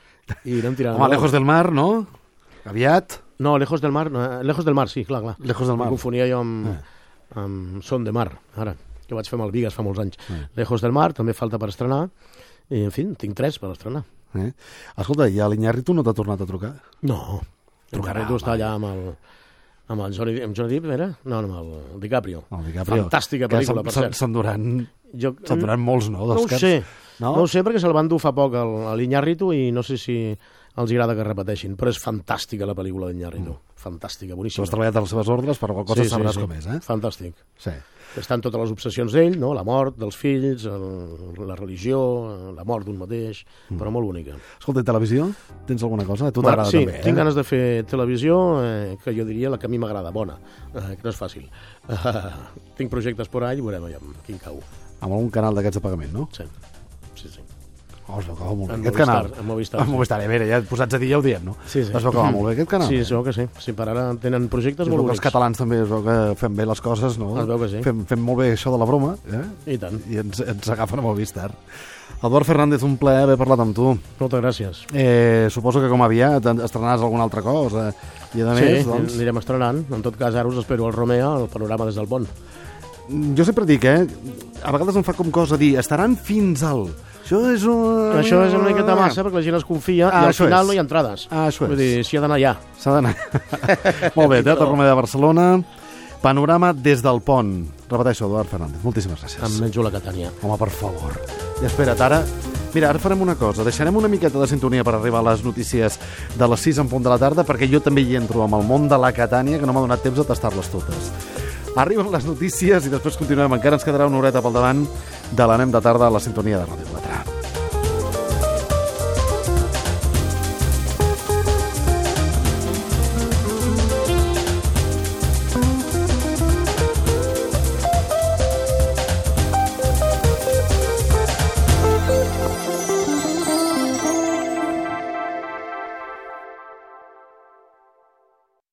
i anem tirant... Home, Lejos del Mar, no? Aviat? No, Lejos del Mar, no, Lejos del Mar, sí, clar, clar. Lejos del Mar. Em confonia jo amb, eh. amb Son de Mar, ara, que vaig fer amb el Vigas fa molts anys. Eh. Lejos del Mar, també falta per estrenar, i, en fi, tinc tres per estrenar. Eh. Escolta, i a l'Iñárritu no t'ha tornat a trucar? No, l'Iñárritu està allà amb el... Amb el Johnny, amb Johnny Depp, era? No, amb el DiCaprio. El DiCaprio. Fantàstica pel·lícula, per cert. Se'n duran, jo, duran molts, no? No ho sé, no? no ho sé perquè se'l van dur fa poc a l'Iñárritu i no sé si els agrada que repeteixin, però és fantàstica la pel·lícula d'Iñárritu. Mm. Fantàstica, boníssima. Tu has treballat a les seves ordres, però qualsevol cosa sí, sabràs sí, sí. com és, eh? Fantàstic. Sí. Estan totes les obsessions d'ell, no? La mort dels fills, el, la religió, la mort d'un mateix, mm. però molt bonica. Escolta, televisió? Tens alguna cosa? A tu bueno, t'agrada sí, també, eh? tinc ganes de fer televisió, eh, que jo diria la que a mi m'agrada, bona, eh, que no és fàcil. Uh, tinc projectes por ahí i veurem allà quin cau. Amb algun canal d'aquests de pagament, no? Sí, sí, sí. Oh, es veu que va molt bé. En Aquest Movistar, canal. En Movistar. En Movistar, a veure, ja posats a dir ja ho diem, no? Sí, sí. Es veu que va molt bé aquest canal. Sí, es veu que sí. Sí, per ara tenen projectes es molt bonics. Els catalans també es veu que fem bé les coses, no? Es veu que sí. Fem, fem molt bé això de la broma, eh? I tant. I ens, ens agafen a Movistar. Eduard Fernández, un plaer haver parlat amb tu. Moltes gràcies. Eh, suposo que com aviat estrenaràs alguna altra cosa. I a més, sí, doncs... anirem estrenant. En tot cas, ara us espero al Romea, el panorama des del pont. jo sempre dic, eh, a vegades em fa com cosa dir, estaran fins al... Això és un... Això és una miqueta massa perquè la gent es confia ah, i al final és. no hi ha entrades. Ah, això és. Vull dir, s'hi ha d'anar allà. S'ha d'anar. Molt bé, Teatre Romea de Barcelona. Panorama des del pont. Repeteixo, Eduard Fernández. Moltíssimes gràcies. Em menjo la Catània. Home, per favor. I espera't, ara... Mira, ara farem una cosa. Deixarem una miqueta de sintonia per arribar a les notícies de les sis en punt de la tarda, perquè jo també hi entro amb el món de la Catània, que no m'ha donat temps de tastar-les totes. Arriben les notícies i després continuem. Encara ens quedarà una horeta pel davant de l'Anem de tarda a la sintonia de Ràdio quatre.